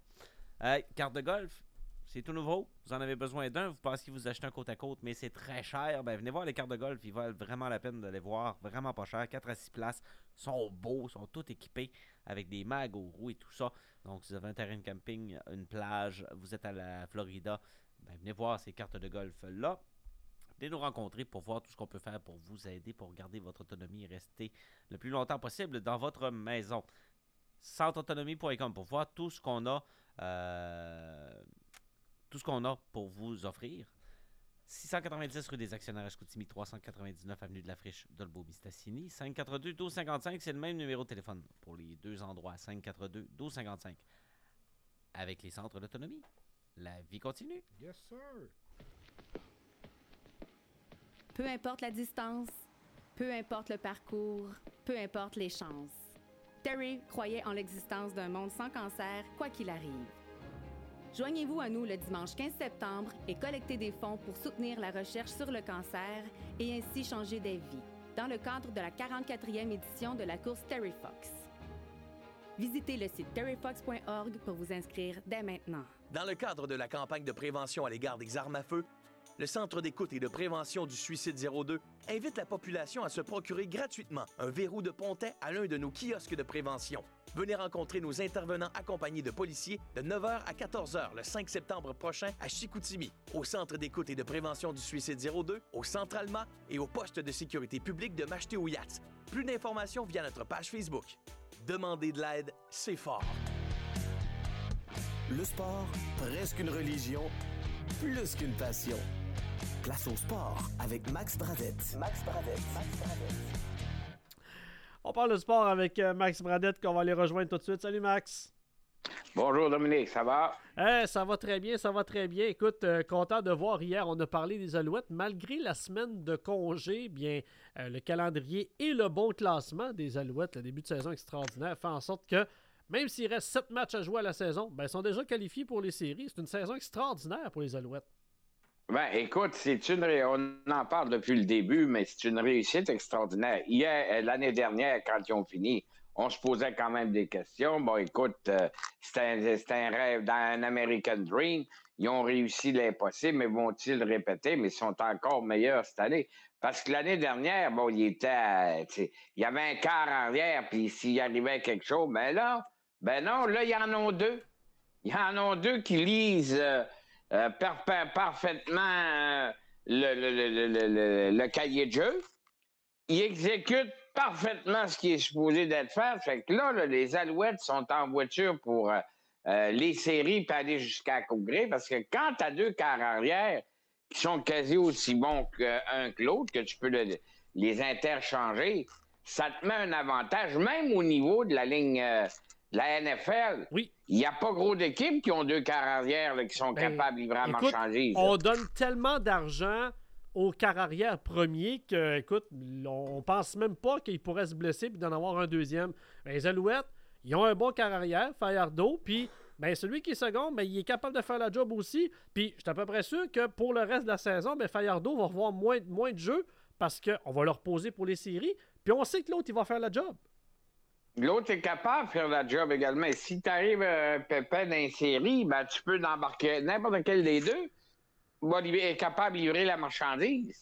Carte de golf. C'est tout nouveau. Vous en avez besoin d'un. Vous pensiez vous acheter un côte à côte, mais c'est très cher. Ben, venez voir les cartes de golf. Ils valent vraiment la peine de les voir. Vraiment pas cher. 4 à 6 places. Sont beaux. Sont tous équipés avec des mags aux roues et tout ça. Donc, si vous avez un terrain de camping, une plage, vous êtes à la Florida, ben, venez voir ces cartes de golf-là. Venez nous rencontrer pour voir tout ce qu'on peut faire pour vous aider, pour garder votre autonomie et rester le plus longtemps possible dans votre maison. Centreautonomie.com pour voir tout ce qu'on a. Tout ce qu'on a pour vous offrir. 690 rue des Actionnaires à Chicoutimi, 399 avenue de la Friche d'Olbeau-Mistassini, 542-1255, c'est le même numéro de téléphone pour les deux endroits, 542-1255. Avec les centres d'autonomie, la vie continue. Yes, sir. Peu importe la distance, peu importe le parcours, peu importe les chances. Terry croyait en l'existence d'un monde sans cancer, quoi qu'il arrive. Joignez-vous à nous le dimanche 15 septembre et collectez des fonds pour soutenir la recherche sur le cancer et ainsi changer des vies, dans le cadre de la 44e édition de la course Terry Fox. Visitez le site terryfox.org pour vous inscrire dès maintenant. Dans le cadre de la campagne de prévention à l'égard des armes à feu, le Centre d'écoute et de prévention du suicide 02 invite la population à se procurer gratuitement un verrou de pontet à l'un de nos kiosques de prévention. Venez rencontrer nos intervenants accompagnés de policiers de 9h à 14h le 5 septembre prochain à Chicoutimi, au Centre d'écoute et de prévention du suicide 02, au Centre Alma et au poste de sécurité publique de Macheté-Ouiat. Plus d'informations via notre page Facebook. Demandez de l'aide, c'est fort. Le sport, presque une religion, plus qu'une passion. Place au sport avec Max Bradette. Max Bradette. On parle de sport avec Max Bradette qu'on va aller rejoindre tout de suite. Salut Max. Bonjour Dominique, ça va? Ça va très bien, ça va très bien. Écoute, content de voir hier, on a parlé des Alouettes. Malgré la semaine de congé, bien le calendrier et le bon classement des Alouettes, le début de saison extraordinaire, fait en sorte que même s'il reste 7 matchs à jouer à la saison, ben, ils sont déjà qualifiés pour les séries. C'est une saison extraordinaire pour les Alouettes. Ben, écoute, on en parle depuis le début, mais c'est une réussite extraordinaire. Hier, l'année dernière, quand ils ont fini, on se posait quand même des questions. Bon, écoute, c'était un rêve dans un American Dream. Ils ont réussi l'impossible, mais vont-ils le répéter? Mais ils sont encore meilleurs cette année. Parce que l'année dernière, bon, il y avait un quart arrière, puis s'il arrivait quelque chose, ben non, il y en a deux. Il y en a deux qui lisent parfaitement le cahier de jeu. Ils exécutent parfaitement ce qui est supposé d'être fait. Fait que là, les Alouettes sont en voiture pour les séries puis aller jusqu'à la Coupe Grey, parce que quand tu as deux quarts arrière qui sont quasi aussi bons qu'un que l'autre, que tu peux les interchanger, ça te met un avantage, même au niveau de la ligne de la NFL. Oui. Il n'y a pas gros d'équipes qui ont deux quarts arrière là, qui sont capables de livrer à marchandises. On donne tellement d'argent au quart arrière premier que, écoute, on pense même pas qu'il pourrait se blesser et d'en avoir un deuxième. Les Alouettes, ils ont un bon quart arrière, Fajardo, puis celui qui est second, il est capable de faire la job aussi. Puis je suis à peu près sûr que pour le reste de la saison, Fajardo va revoir moins de jeux parce qu'on va le reposer pour les séries. Puis on sait que l'autre, il va faire la job. L'autre est capable de faire la job également. Si tu arrives Pépin dans une série, tu peux embarquer n'importe quel des deux. Il est capable de livrer la marchandise.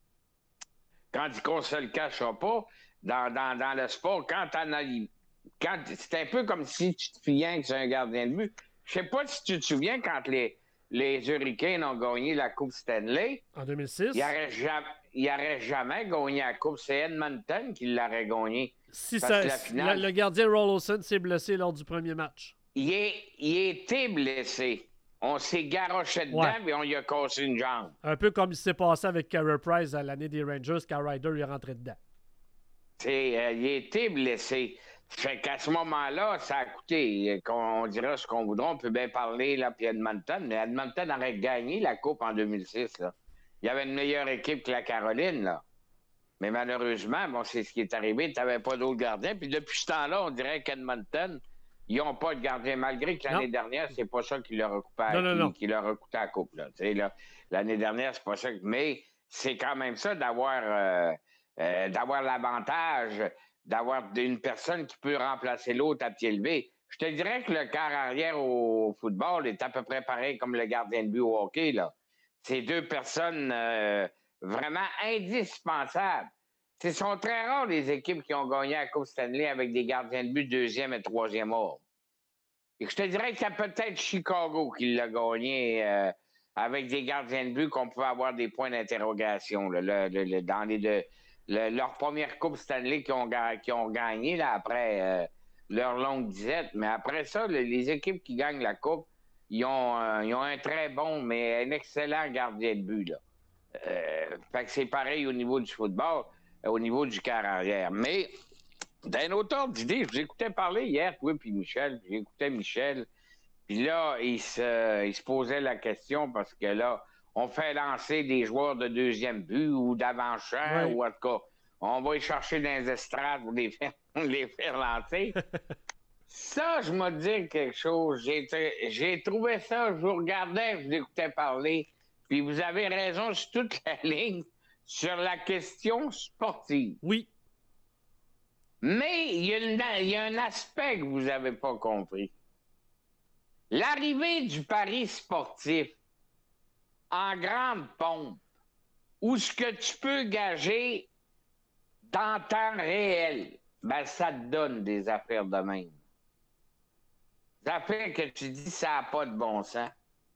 Quand qu'on ne se le cachera pas, dans le sport, c'est un peu comme si tu te fiais que c'est un gardien de but. Je sais pas si tu te souviens quand les Hurricanes ont gagné la Coupe Stanley. En 2006. Il n'aurait jamais gagné la Coupe. C'est Edmonton qui l'aurait gagné. Si le gardien Rollinson s'est blessé lors du premier match. Il était blessé. On s'est garoché dedans et on lui a cassé une jambe. Un peu comme il s'est passé avec Carey Price à l'année des Rangers quand Ryder est rentré dedans. Il était blessé. Fait qu'à ce moment-là, ça a coûté. On dira ce qu'on voudra. On peut bien parler, là, puis Edmonton. Mais Edmonton aurait gagné la Coupe en 2006, là. Il y avait une meilleure équipe que la Caroline, là. Mais malheureusement, c'est ce qui est arrivé. Tu n'avais pas d'autres gardiens. Puis depuis ce temps-là, on dirait qu'Edmonton, ils n'ont pas de gardien. Malgré que l'année dernière, c'est pas ça qui leur a coûté, qui leur a coûté la Coupe, là. L'année dernière, c'est pas ça. Mais c'est quand même ça d'avoir l'avantage d'avoir une personne qui peut remplacer l'autre à pied levé. Je te dirais que le quart arrière au football est à peu près pareil comme le gardien de but au hockey, là. C'est deux personnes vraiment indispensables. Ce sont très rares les équipes qui ont gagné la Coupe Stanley avec des gardiens de but deuxième et troisième ordre. Et je te dirais qu'il y a peut-être Chicago qui l'a gagné avec des gardiens de but qu'on pouvait avoir des points d'interrogation là, dans leur première Coupe Stanley qu'ils ont gagné là, après leur longue disette. Mais après ça, les équipes qui gagnent la Coupe, ils ont un très bon, mais un excellent gardien de but, là. Fait que c'est pareil au niveau du football, au niveau du quart arrière. Mais d'un autre ordre d'idée, je vous écoutais parler hier, toi puis Michel, puis j'écoutais Michel, puis là, il se posait la question parce que là, on fait lancer des joueurs de deuxième but ou d'avant-champ, ou en tout cas, on va y chercher dans les estrades pour les faire lancer. Ça, je me dis quelque chose. J'ai trouvé ça, je vous regardais, je vous écoutais parler, puis vous avez raison sur toute la ligne sur la question sportive. Oui. Mais il y a un aspect que vous n'avez pas compris. L'arrivée du pari sportif en grande pompe, où ce que tu peux gager dans temps réel, ça te donne des affaires de même. Des affaires que tu dis ça n'a pas de bon sens.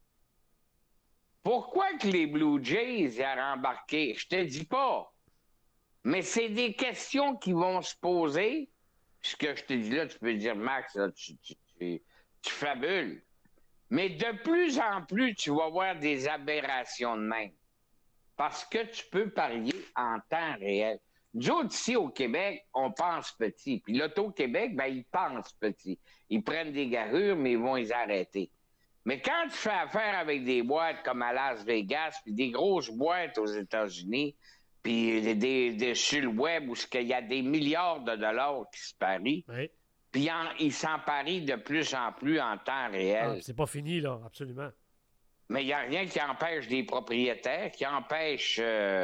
Pourquoi que les Blue Jays y auraient embarqué? Je te dis pas. Mais c'est des questions qui vont se poser. Ce que je te dis là, tu peux dire, Max, là, tu fabules. Mais de plus en plus, tu vas voir des aberrations de même. Parce que tu peux parier en temps réel. Nous autres, ici au Québec, on pense petit. Puis l'Auto-Québec, ils pensent petit. Ils prennent des garures, mais ils vont les arrêter. Mais quand tu fais affaire avec des boîtes comme à Las Vegas, puis des grosses boîtes aux États-Unis, puis sur le web où il y a des milliards de dollars qui se parient, puis ils s'en parient de plus en plus en temps réel. C'est pas fini, là, absolument. Mais il n'y a rien qui empêche des propriétaires, qui empêche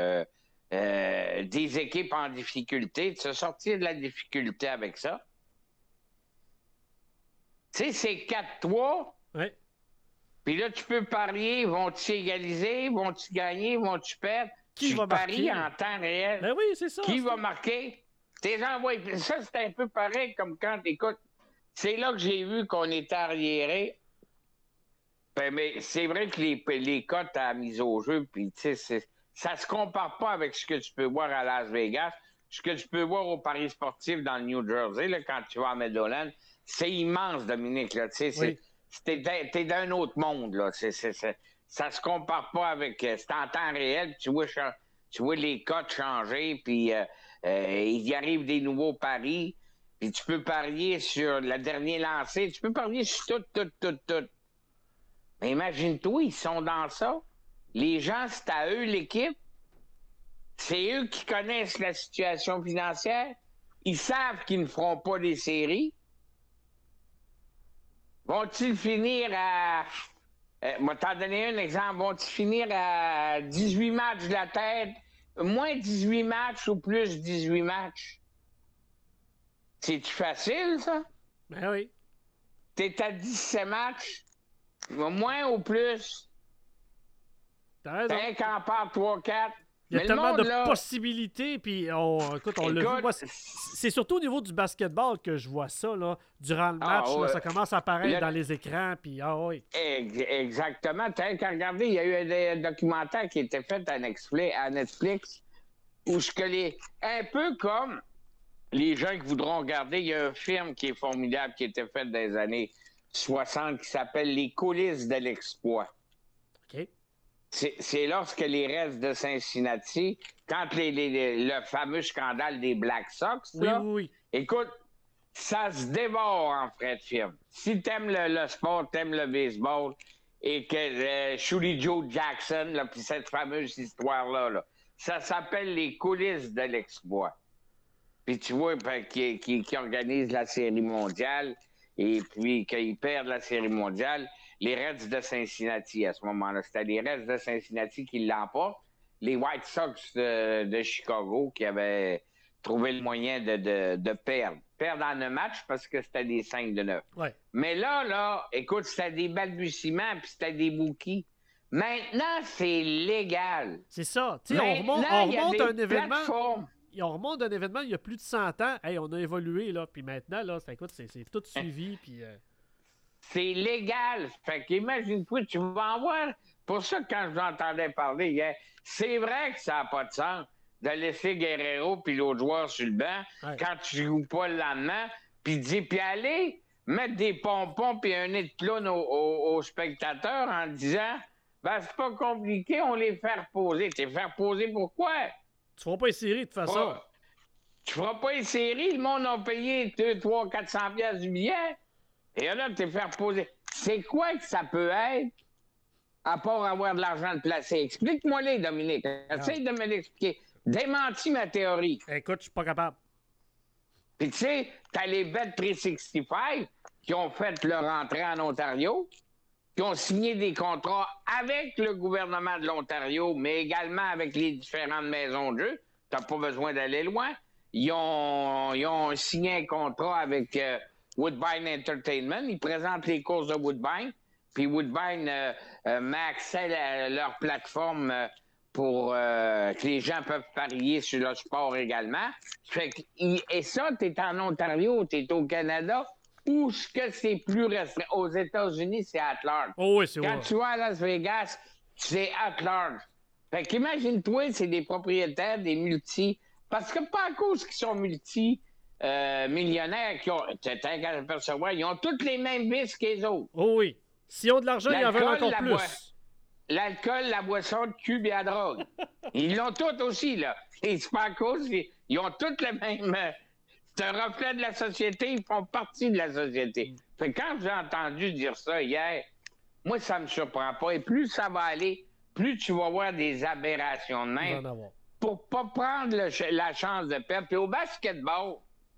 des équipes en difficulté de se sortir de la difficulté avec ça. Tu sais, c'est 4-3. Oui. Puis là, tu peux parier, vont-tu égaliser, vont-tu gagner, vont-tu perdre? qui va marquer. Tu paries en temps réel. Ben oui, c'est ça. Qui va marquer? T'es envoyé. Ça, c'est un peu pareil comme quand, écoute, c'est là que j'ai vu qu'on était arriéré. Ben, mais c'est vrai que les cotes à mise au jeu, puis tu sais, ça se compare pas avec ce que tu peux voir à Las Vegas, ce que tu peux voir au Paris sportif dans le New Jersey, là, quand tu vas à Meadowlands. C'est immense, Dominique, là, tu sais, t'es d'un autre monde, là. Ça se compare pas avec... c'est en temps réel, tu vois les cotes changer, puis il y arrive des nouveaux paris, puis tu peux parier sur le dernier lancé, tu peux parier sur tout. Mais imagine-toi, ils sont dans ça. Les gens, c'est à eux l'équipe. C'est eux qui connaissent la situation financière. Ils savent qu'ils ne feront pas des séries. Vont-ils finir à... moi, t'en donner un exemple. Vont-ils finir à 18 matchs de la tête? Moins 18 matchs ou plus 18 matchs? C'est-tu facile, ça? Ben oui. T'es à 17 matchs? Moins ou plus? T'as raison. T'as qu'en part 3-4. Il y a tellement de possibilités, puis on l'a vu. Moi, c'est surtout au niveau du basketball que je vois ça, là. Durant le match, là, ça commence à apparaître dans les écrans, puis oui. Exactement. T'as qu'à regarder, il y a eu un documentaire qui était fait à Netflix, où un peu comme les gens qui voudront regarder, il y a un film qui est formidable, qui était fait dans les années 60, qui s'appelle Les coulisses de l'exploit. OK. C'est lorsque les Reds de Cincinnati, quand le fameux scandale des Black Sox, là, oui. Écoute, ça se dévore en frais de film. Si t'aimes le sport, t'aimes le baseball, et que Shuli Joe Jackson, là, puis cette fameuse histoire-là, là, ça s'appelle Les coulisses de l'exploit. Puis tu vois, qui organise la Série mondiale, et puis qu'ils perdent la Série mondiale, les Reds de Cincinnati à ce moment-là. C'était les Reds de Cincinnati qui l'emportent. Les White Sox de Chicago qui avaient trouvé le moyen de perdre. Perdre en un match parce que c'était des 5-9. Ouais. Mais là, écoute, c'était des balbutiements puis c'était des bookies. Maintenant, c'est légal. C'est ça. On remonte un événement. On remonte un événement il y a plus de 100 ans. Hey, on a évolué, là. Puis maintenant, là, c'est tout suivi. Puis... C'est légal. Fait qu'imagine-toi, tu vas en voir. Pour ça, quand je vous entendais parler hier, c'est vrai que ça n'a pas de sens de laisser Guerrero puis l'autre joueur sur le banc quand tu joues pas le lendemain, puis aller mettre des pompons puis un nez de clown aux spectateurs en disant ben c'est pas compliqué, on les fait reposer. T'es fait reposer pourquoi? Tu feras pas les séries de toute façon. Tu feras pas les séries, le monde a payé 200, 300, 400 piastres du billet. Et là, t'es fait reposer. C'est quoi que ça peut être, à part avoir de l'argent de placer? Explique-moi-les, Dominique. Essaye de me l'expliquer. Démentis ma théorie. Écoute, je suis pas capable. Puis tu sais, t'as les Bet365 qui ont fait leur entrée en Ontario, qui ont signé des contrats avec le gouvernement de l'Ontario, mais également avec les différentes maisons de jeu. T'as pas besoin d'aller loin. Ils ont signé un contrat avec... Woodbine Entertainment, ils présentent les courses de Woodbine, puis Woodbine met accès à leur plateforme pour que les gens peuvent parier sur le sport également. Et ça, tu es en Ontario, tu es au Canada, où ce que c'est plus restreint. Aux États-Unis, c'est at large. Oh oui, c'est Quand tu vas à Las Vegas, c'est at large. Fait qu'imagine-toi, c'est des propriétaires, des multi... Parce que pas à cause qu'ils sont millionnaires qui ont, ils ont tous les mêmes vices que les autres. Oh oui. S'ils ont de l'argent, ils en veulent encore plus. L'alcool, la boisson de cube et la drogue. Ils l'ont tous aussi, là. Et c'est pas à cause, ils ont tous le même... c'est un reflet de la société, ils font partie de la société. Fait que quand j'ai entendu dire ça hier, moi, ça me surprend pas. Et plus ça va aller, plus tu vas voir des aberrations de même. Pour pas prendre la chance de perdre. Puis au basketball,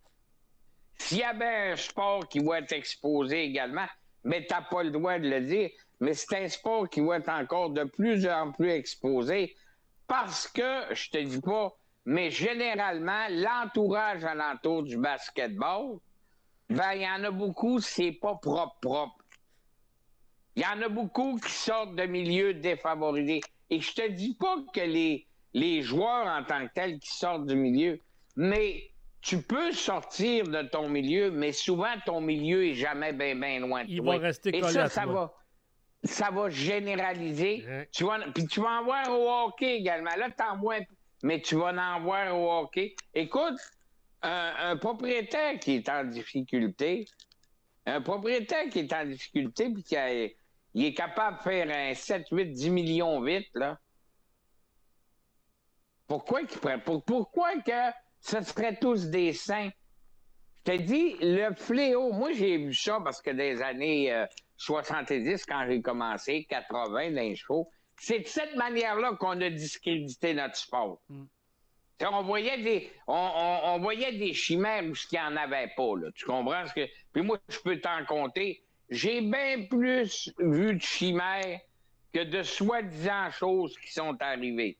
s'il y avait un sport qui va être exposé également, mais tu n'as pas le droit de le dire, mais c'est un sport qui va être encore de plus en plus exposé parce que, je te dis pas, mais généralement, l'entourage alentour du basketball, ben, il y en a beaucoup, c'est pas propre. Il y en a beaucoup qui sortent de milieux défavorisés. Et je te dis pas que les joueurs en tant que tels qui sortent du milieu. Mais tu peux sortir de ton milieu, mais souvent, ton milieu est jamais bien loin de toi. Il va rester collé à toi. Ça va généraliser. Puis tu vas en voir au hockey également. Là, t'en vois, mais tu vas en voir au hockey. Écoute, un propriétaire qui est en difficulté, puis il est capable de faire un 7, 8, 10 millions vite, là. Pourquoi que ce serait tous des saints? Je te dis, le fléau, moi j'ai vu ça parce que des années 70, quand j'ai commencé, 80 dans les chevaux, c'est de cette manière-là qu'on a discrédité notre sport. On voyait des chimères où il n'y en avait pas. Là. Tu comprends? Puis moi, je peux t'en compter. J'ai bien plus vu de chimères que de soi-disant choses qui sont arrivées.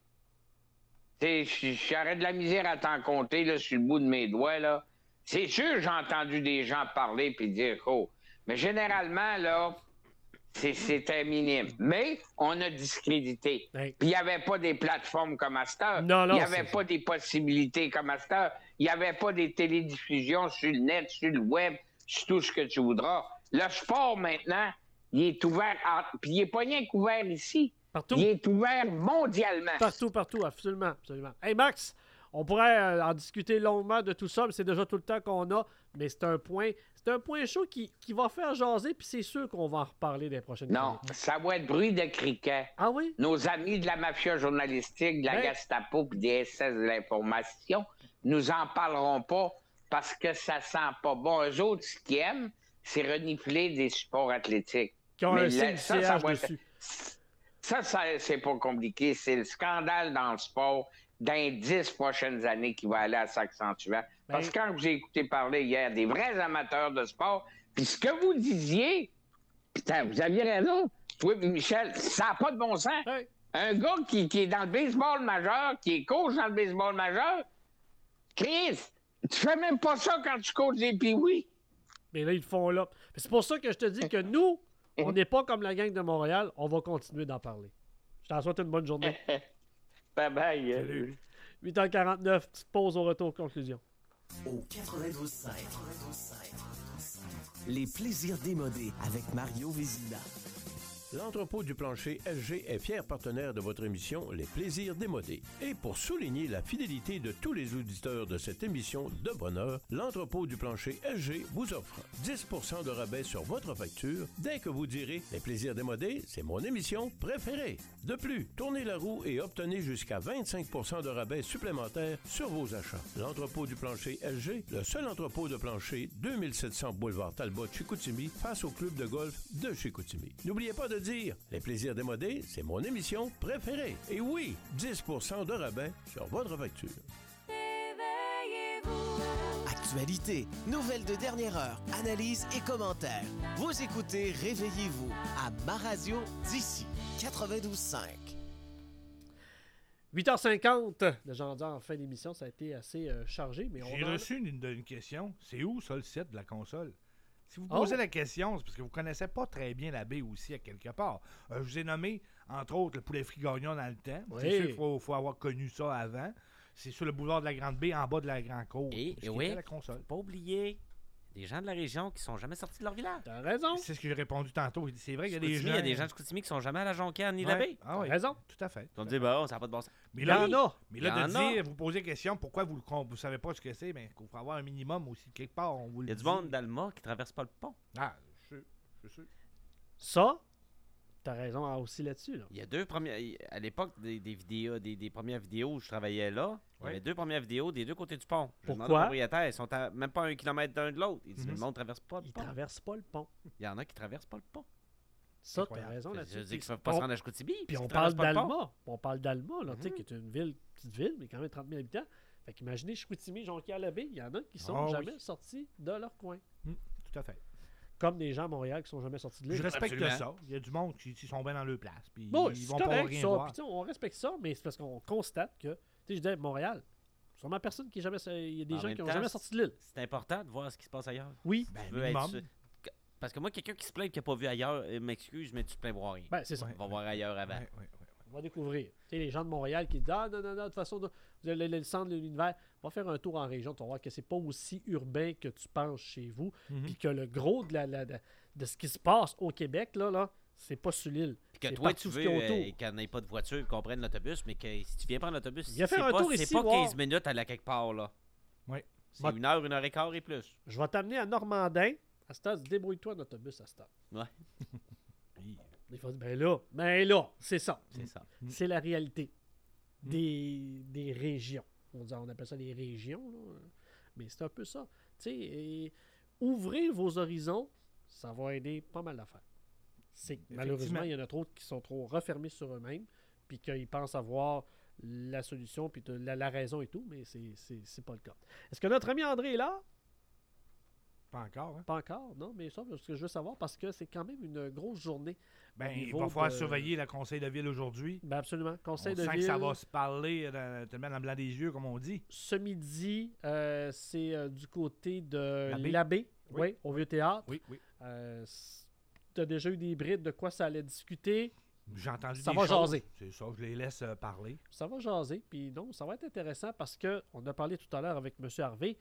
J'aurais de la misère à t'en compter là, sur le bout de mes doigts. Là. C'est sûr, j'ai entendu des gens parler puis dire « Oh! » Mais généralement, là, c'était minime. Mais on a discrédité. Puis il n'y avait pas des plateformes comme Astor. Il n'y avait pas des possibilités comme Astor. Il n'y avait pas des télédiffusions sur le net, sur le web, sur tout ce que tu voudras. Le sport, maintenant, il est ouvert. Puis il n'est pas rien qu'ouvert ici. Partout. Il est ouvert mondialement. Partout, absolument. Hey Max, on pourrait en discuter longuement de tout ça, mais c'est déjà tout le temps qu'on a. Mais c'est un point chaud qui va faire jaser, puis c'est sûr qu'on va en reparler des prochaines Non, ça va être bruit de criquet. Ah oui? Nos amis de la mafia journalistique, de la Gestapo puis des SS de l'information, nous en parleront pas parce que ça sent pas bon. Eux autres, ce qu'ils aiment, c'est renifler des supports athlétiques. Qui ont un CH dessus. Ça, c'est pas compliqué. C'est le scandale dans le sport dans les 10 prochaines années qui va aller à s'accentuer. Parce que quand j'ai écouté parler hier des vrais amateurs de sport, puis ce que vous disiez, putain, vous aviez raison. Toi, Michel, ça n'a pas de bon sens. Un gars qui est dans le baseball majeur, qui est coach dans le baseball majeur, Chris, tu fais même pas ça quand tu coaches des pee-wee. Mais là, ils le font là. C'est pour ça que je te dis que nous, on n'est pas comme la gang de Montréal. On va continuer d'en parler. Je t'en souhaite une bonne journée. Bye-bye. Salut. 8h49, petite pause au retour, conclusion. Au 92.5, les plaisirs démodés avec Mario Vézina. L'entrepôt du plancher SG est fier partenaire de votre émission Les Plaisirs démodés. Et pour souligner la fidélité de tous les auditeurs de cette émission de bonheur, l'entrepôt du plancher SG vous offre 10% de rabais sur votre facture dès que vous direz Les Plaisirs démodés, c'est mon émission préférée. De plus, tournez la roue et obtenez jusqu'à 25% de rabais supplémentaires sur vos achats. L'entrepôt du plancher SG, le seul entrepôt de plancher 2700 boulevard Talbot, Chicoutimi, face au club de golf de Chicoutimi. N'oubliez pas de dire Les Plaisirs démodés, c'est mon émission préférée. Et oui, 10% de rabais sur votre facture. Actualité, nouvelles de dernière heure, analyses et commentaires. Vous écoutez Réveillez-vous à ma radio d'ici 92.5. 8h50, déjà en fin d'émission, ça a été assez chargé. Mais j'ai reçu une question. C'est où ça le site de la console? Si vous posez la question, c'est parce que vous ne connaissez pas très bien la baie aussi à quelque part. Je vous ai nommé, entre autres, le poulet frit gagnon dans le temps. Oui. C'est sûr qu'il faut avoir connu ça avant. C'est sur le boulevard de la Grande Baie, en bas de la Grande Cour. Et oui, la console. Pas oublier, des gens de la région qui sont jamais sortis de leur village. T'as raison. C'est ce que j'ai répondu tantôt. C'est vrai qu'il y a des gens... Il y a des gens de Chicoutimi qui sont jamais à la Jonquière ni la baie. Ah oui. T'as raison. Tout à fait. On dit, ça n'a pas de bon sens. Mais là, vous posez la question, pourquoi vous ne savez pas ce que c'est, mais il faut avoir un minimum aussi. Quelque part, on vous le dit. Il y a du monde d'Alma qui ne traverse pas le pont. Ah, je sais. Ça, t'as raison aussi là-dessus. Là. Il y a deux premières... À l'époque des vidéos, des premières vidéos où je travaillais là, il y avait deux premières vidéos des deux côtés du pont. Je demande aux propriétaires, ils sont à même pas 1 kilomètre d'un de l'autre. Ils disent, le monde ne traverse pas le pont. Ils traversent pas le pont. Il y en a qui ne traversent pas le pont. Ça, t'as raison là-dessus. Je dis qu'ils ne peuvent pas se rendre à Chicoutimi. Puis on parle d'Alma. On parle d'Alma, là, tu sais, qui est une petite ville, mais quand même 30 000 habitants. Fait qu'imaginez Chicoutimi, Jonquière-la-Baie, il y en a qui sont jamais sortis de leur coin. Tout à fait. Comme des gens à Montréal qui sont jamais sortis de l'île. Je respecte ça. Il y a du monde qui sont bien dans leur place. Puis ils vont pas rien voir. Puis on respecte ça, mais c'est parce qu'on constate que, tu sais, je disais Montréal, sûrement personne qui est jamais... Il y a des gens qui n'ont jamais sorti de l'île. C'est important de voir ce qui se passe ailleurs. Oui. Parce que moi, quelqu'un qui se plaint qu'il n'a pas vu ailleurs, m'excuse, mais tu te plains voir rien. C'est ça. On va voir ailleurs avant. On va découvrir. Tu sais, les gens de Montréal qui disent « Ah, non, de toute façon, vous avez le centre de l'univers. » On va faire un tour en région. Tu vas voir que c'est pas aussi urbain que tu penses chez vous. Puis que le gros de ce qui se passe au Québec, là c'est pas sur l'île. Puis que toi, tu veux qu'il n'y ait pas de voiture, qu'on prenne l'autobus, mais que si tu viens prendre l'autobus, c'est pas 15 minutes à aller quelque part, là. Oui. C'est 1 heure, 1 heure et quart et plus. Je vais t'amener à Normandin. À ce stade, débrouille-toi en autobus à ce stade. Ouais. Il faut dire, ben là, c'est ça. C'est ça. C'est la réalité des régions. On appelle ça les régions, là. Mais c'est un peu ça. Tu sais, ouvrir vos horizons, ça va aider pas mal d'affaires. Malheureusement, il y en a trop qui sont trop refermés sur eux-mêmes, puis qu'ils pensent avoir la solution, puis la raison et tout, mais c'est pas le cas. Est-ce que notre ami André est là? Pas encore, hein? Pas encore, non, mais ça, c'est ce que je veux savoir, parce que c'est quand même une grosse journée. Il va falloir surveiller le conseil de ville aujourd'hui. Ben absolument. Conseil de ville. ville. Que ça va se parler tellement dans le blanc des yeux, comme on dit. Ce midi, c'est du côté de l'Abbé, oui, au Vieux-Théâtre. Oui. Tu as déjà eu des brides de quoi ça allait discuter. J'ai entendu ça des va choses. jaser. C'est ça, je les laisse parler. Ça va jaser, puis non, ça va être intéressant parce qu'on a parlé tout à l'heure avec M. Harvey.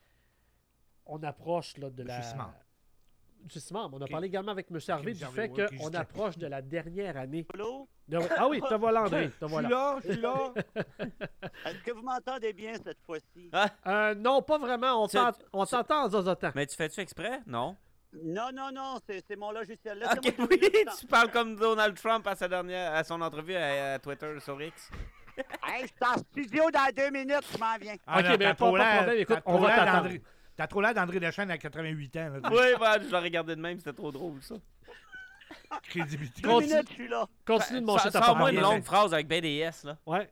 On approche là, de la... Du CISMAM. On a parlé également avec M. Harvey du fait qu'on approche de la dernière année. Allô? Ah oui, te voilà, André. Je suis là. Est-ce que vous m'entendez bien cette fois-ci? Non, pas vraiment. On t'entend en zozotant. Mais tu fais-tu exprès? Non. Non, c'est mon logiciel. Ok, oui, tu parles comme Donald Trump à son entrevue à Twitter sur X. Hey, je suis en studio dans 2 minutes, je m'en viens. Ok, mais pas de problème. Écoute, on va t'attendre. T'as trop l'air d'André Deschênes à 88 ans. Là, oui, je l'ai regardé de même, c'était trop drôle, ça. Crédibilité. 2 minutes, je suis là. Continue de manger ta pomme. Sors-moi une longue phrase avec BDS, là. Ouais.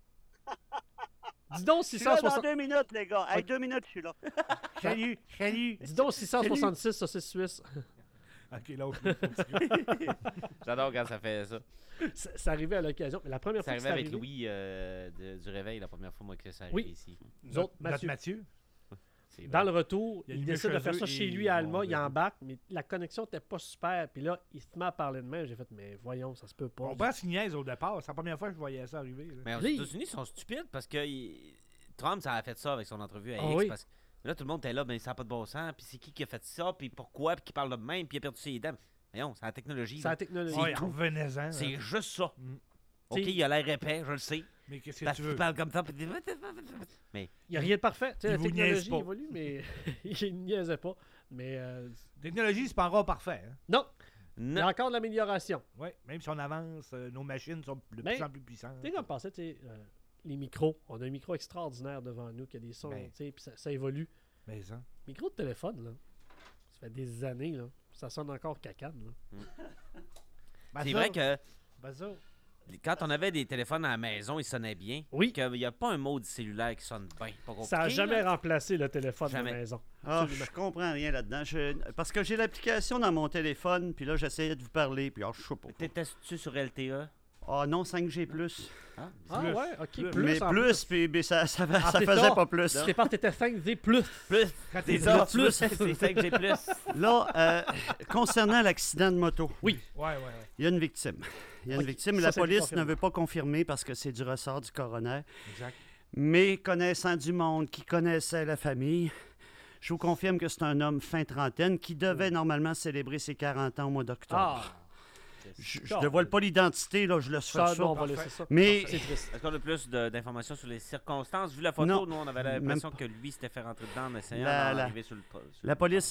Dis donc 660... Je suis là dans 2 minutes, les gars. Hey, 2 minutes, je suis là. Salut. Dis donc 666 saucisses suisses. OK, l'autre. J'adore quand ça fait ça. Ça arrivait à l'occasion. Mais la première fois que ça arrivait avec Louis du Réveil, la première fois moi, que ça arrivait ici. Nous autres, Mathieu. Dans le retour, il décide de faire ça chez lui à Alma, il embarque, mais la connexion n'était pas super. Puis là, il se met à parler de même. J'ai fait, mais voyons, ça se peut pas. On pense qu'il niaise au départ. C'est la première fois que je voyais ça arriver. Là. Mais aux États-Unis, ils sont stupides parce que Trump, ça a fait ça avec son entrevue à X. Parce que là, tout le monde était là, mais ça n'a pas de bon sens. Puis c'est qui a fait ça, puis pourquoi, puis qui parle de même, puis il a perdu ses dents. Voyons, c'est la technologie. C'est la technologie. C'est juste ça. OK, il a l'air épais, je le sais. Mais qu'est-ce que tu veux? Il parle comme ça. Mais il n'y a rien de parfait. La technologie pas. évolue, mais il ne niaisait pas. Mais technologie, c'est pas encore parfait. Hein? Non. Il y a encore de l'amélioration. Oui, même si on avance, nos machines sont de plus en plus puissantes. Tu sais, comme pensais, les micros. On a un micro extraordinaire devant nous qui a des sons, puis ça évolue. Mais ça. Micro de téléphone, là. Ça fait des années, là. Ça sonne encore cacane, là. C'est vrai que... ça. Quand on avait des téléphones à la maison, ils sonnaient bien. Oui. Il n'y a pas un mot du cellulaire qui sonne bien. Ça n'a jamais remplacé le téléphone de la maison. Ah, je comprends rien là-dedans. Parce que j'ai l'application dans mon téléphone, puis là, j'essayais de vous parler, puis je sais pas. T'étais-tu sur LTE? Ah non, 5G+. Ah ouais, OK. Mais plus, ça faisait pas plus. Tu départ, t'étais 5G+. Plus. Quand t'es ça, plus, c'est 5G+. Là, concernant l'accident de moto. Oui. Il y a une victime. La police ne veut pas confirmer parce que c'est du ressort du coroner. Exact. Mais connaissant du monde, qui connaissait la famille, je vous confirme que c'est un homme fin trentaine qui devait normalement célébrer ses 40 ans au mois d'octobre. Je ne dévoile pas l'identité, là, je laisse faire ça. On va laisser ça. Mais c'est triste. Est-ce qu'on a plus d'informations sur les circonstances? Vu la photo, nous, on avait l'impression que lui s'était fait rentrer dedans en essayant d'arriver sur le... La police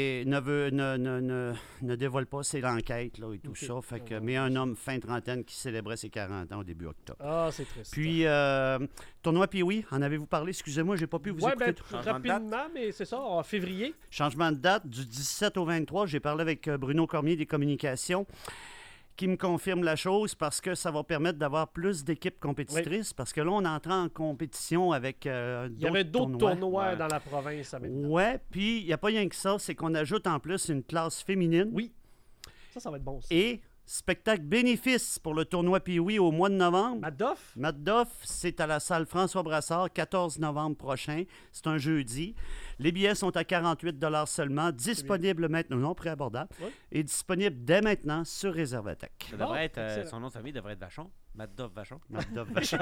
ne dévoile pas, c'est l'enquête là, et tout ça. Fait que, mais un homme fin trentaine qui célébrait ses 40 ans au début octobre. Ah, c'est triste. Puis, tournoi Pee-Wee, en avez-vous parlé? Excusez-moi, j'ai pas pu vous écouter. Rapidement, mais c'est ça, en février. Changement de date du 17 au 23. J'ai parlé avec Bruno Cormier des communications, qui me confirme la chose parce que ça va permettre d'avoir plus d'équipes compétitrices. Parce que là, on entre en compétition avec il y avait d'autres tournois dans la province. Oui, puis il n'y a pas rien que ça, c'est qu'on ajoute en plus une classe féminine. Oui, ça va être bon. Ça. Et Spectacle bénéfice pour le tournoi Pee-Wee au mois de novembre. Matt Doff, c'est à la salle François Brassard, 14 novembre prochain. C'est un jeudi. Les billets sont à 48 $ seulement, disponibles maintenant, non préabordable, et disponibles dès maintenant sur Réservatech. Ça devrait être, son nom de famille devrait être Vachon. Matt Doff Vachon. Matt Doff Vachon.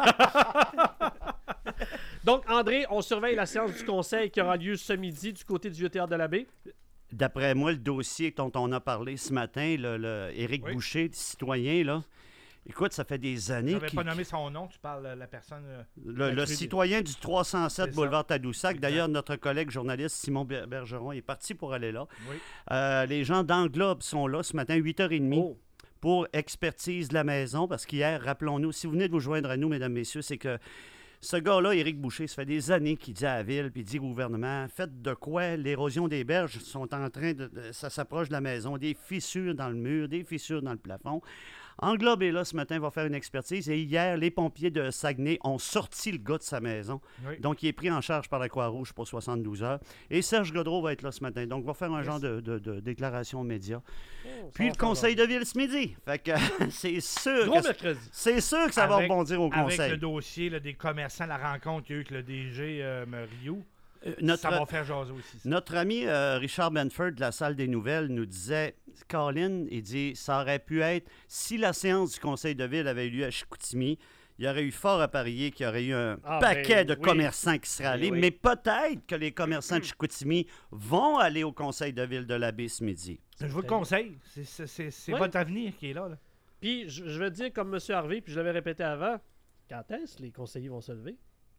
Donc, André, on surveille la séance du conseil qui aura lieu ce midi du côté du Vieux-Théâtre de la Baie. D'après moi, le dossier dont on a parlé ce matin, Éric Boucher, citoyen, là, écoute, ça fait des années. Tu n'avais pas nommé son nom, tu parles de la personne. Le citoyen du 307 boulevard Tadoussac. D'ailleurs, notre collègue journaliste Simon Bergeron est parti pour aller là. Oui. Les gens d'Englobe sont là ce matin, 8h30. Pour expertise de la maison, parce qu'hier, rappelons-nous, si vous venez de vous joindre à nous, mesdames, messieurs, c'est que ce gars-là, Éric Boucher, ça fait des années qu'il dit à la ville, puis il dit au gouvernement, faites de quoi? L'érosion des berges sont en train de... Ça s'approche de la maison, des fissures dans le mur, des fissures dans le plafond. Englobe est là ce matin, va faire une expertise. Et hier, les pompiers de Saguenay ont sorti le gars de sa maison. Oui. Donc, il est pris en charge par la Croix-Rouge pour 72 heures. Et Serge Godreau va être là ce matin. Donc, va faire un genre de déclaration aux médias. Puis le conseil de ville ce midi. Fait que c'est sûr c'est sûr que ça va rebondir au conseil. Avec le dossier là, des commerçants, la rencontre qu'il y a eu avec le DG Rioux. Ça va faire jaser aussi. Ça. Notre ami Richard Benford de la Salle des Nouvelles nous disait, Colin, il dit, ça aurait pu être, si la séance du conseil de ville avait eu lieu à Chicoutimi, il y aurait eu fort à parier qu'il y aurait eu un paquet de commerçants qui seraient allés, mais peut-être que les commerçants de Chicoutimi vont aller au conseil de ville de la Baie ce midi. Je vous le conseille, c'est votre avenir qui est là. Puis, je vais dire comme M. Harvey, puis je l'avais répété avant, quand est-ce que les conseillers vont se lever?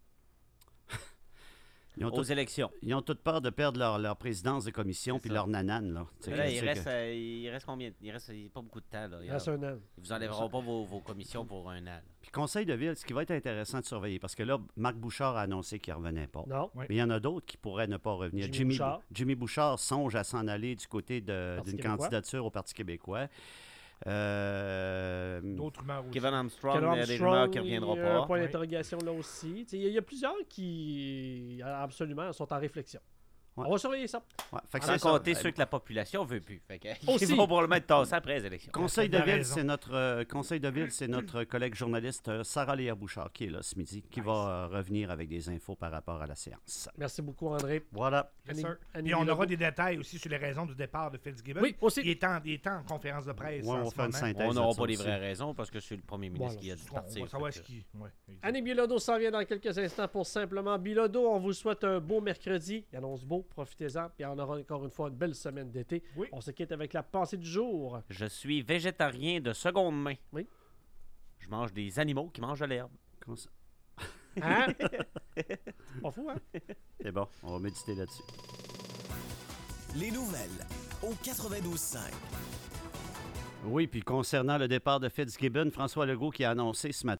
Aux élections. Ils ont toute peur de perdre leur présidence de commission puis leur nanane. Là. Il reste combien? Il reste pas beaucoup de temps. Là. Il reste un an. Ils vous enlèveront pas vos commissions pour un an. Puis conseil de ville, ce qui va être intéressant de surveiller, parce que là, Marc Bouchard a annoncé qu'il ne revenait pas. Non. Mais il y en a d'autres qui pourraient ne pas revenir. Jimmy Bouchard songe à s'en aller du côté d'une candidature au Parti québécois. D'autres rumeurs aussi. Kevin Armstrong, il y a des rumeurs qui ne reviendront pas. Un point d'interrogation là aussi. Il y a plusieurs qui, absolument, sont en réflexion. Ouais. On va surveiller ça. Ouais. Sans compter ceux que la population ne veut plus. Ils vont probablement être tassés après les élections. Conseil de ville, c'est notre collègue journaliste Sarah-Léa Bouchard qui est là ce midi, qui va revenir avec des infos par rapport à la séance. Merci beaucoup, André. Voilà. Et on aura des détails aussi sur les raisons du départ de Fitzgibbon. Oui, aussi. Il est en conférence de presse. Ouais, on n'aura pas les vraies raisons parce que c'est le premier ministre qui a dû partir. On va savoir ce qui... Annick Bilodeau s'en vient dans quelques instants pour Simplement Bilodeau. On vous souhaite un beau mercredi. Il annonce beau. Profitez-en, puis on aura encore une fois une belle semaine d'été. Oui. On se quitte avec la pensée du jour. Je suis végétarien de seconde main. Oui. Je mange des animaux qui mangent de l'herbe. Comment ça? Hein? C'est pas fou, hein? C'est bon, on va méditer là-dessus. Les nouvelles au 92.5. Oui, puis concernant le départ de Fitzgibbon, François Legault qui a annoncé ce matin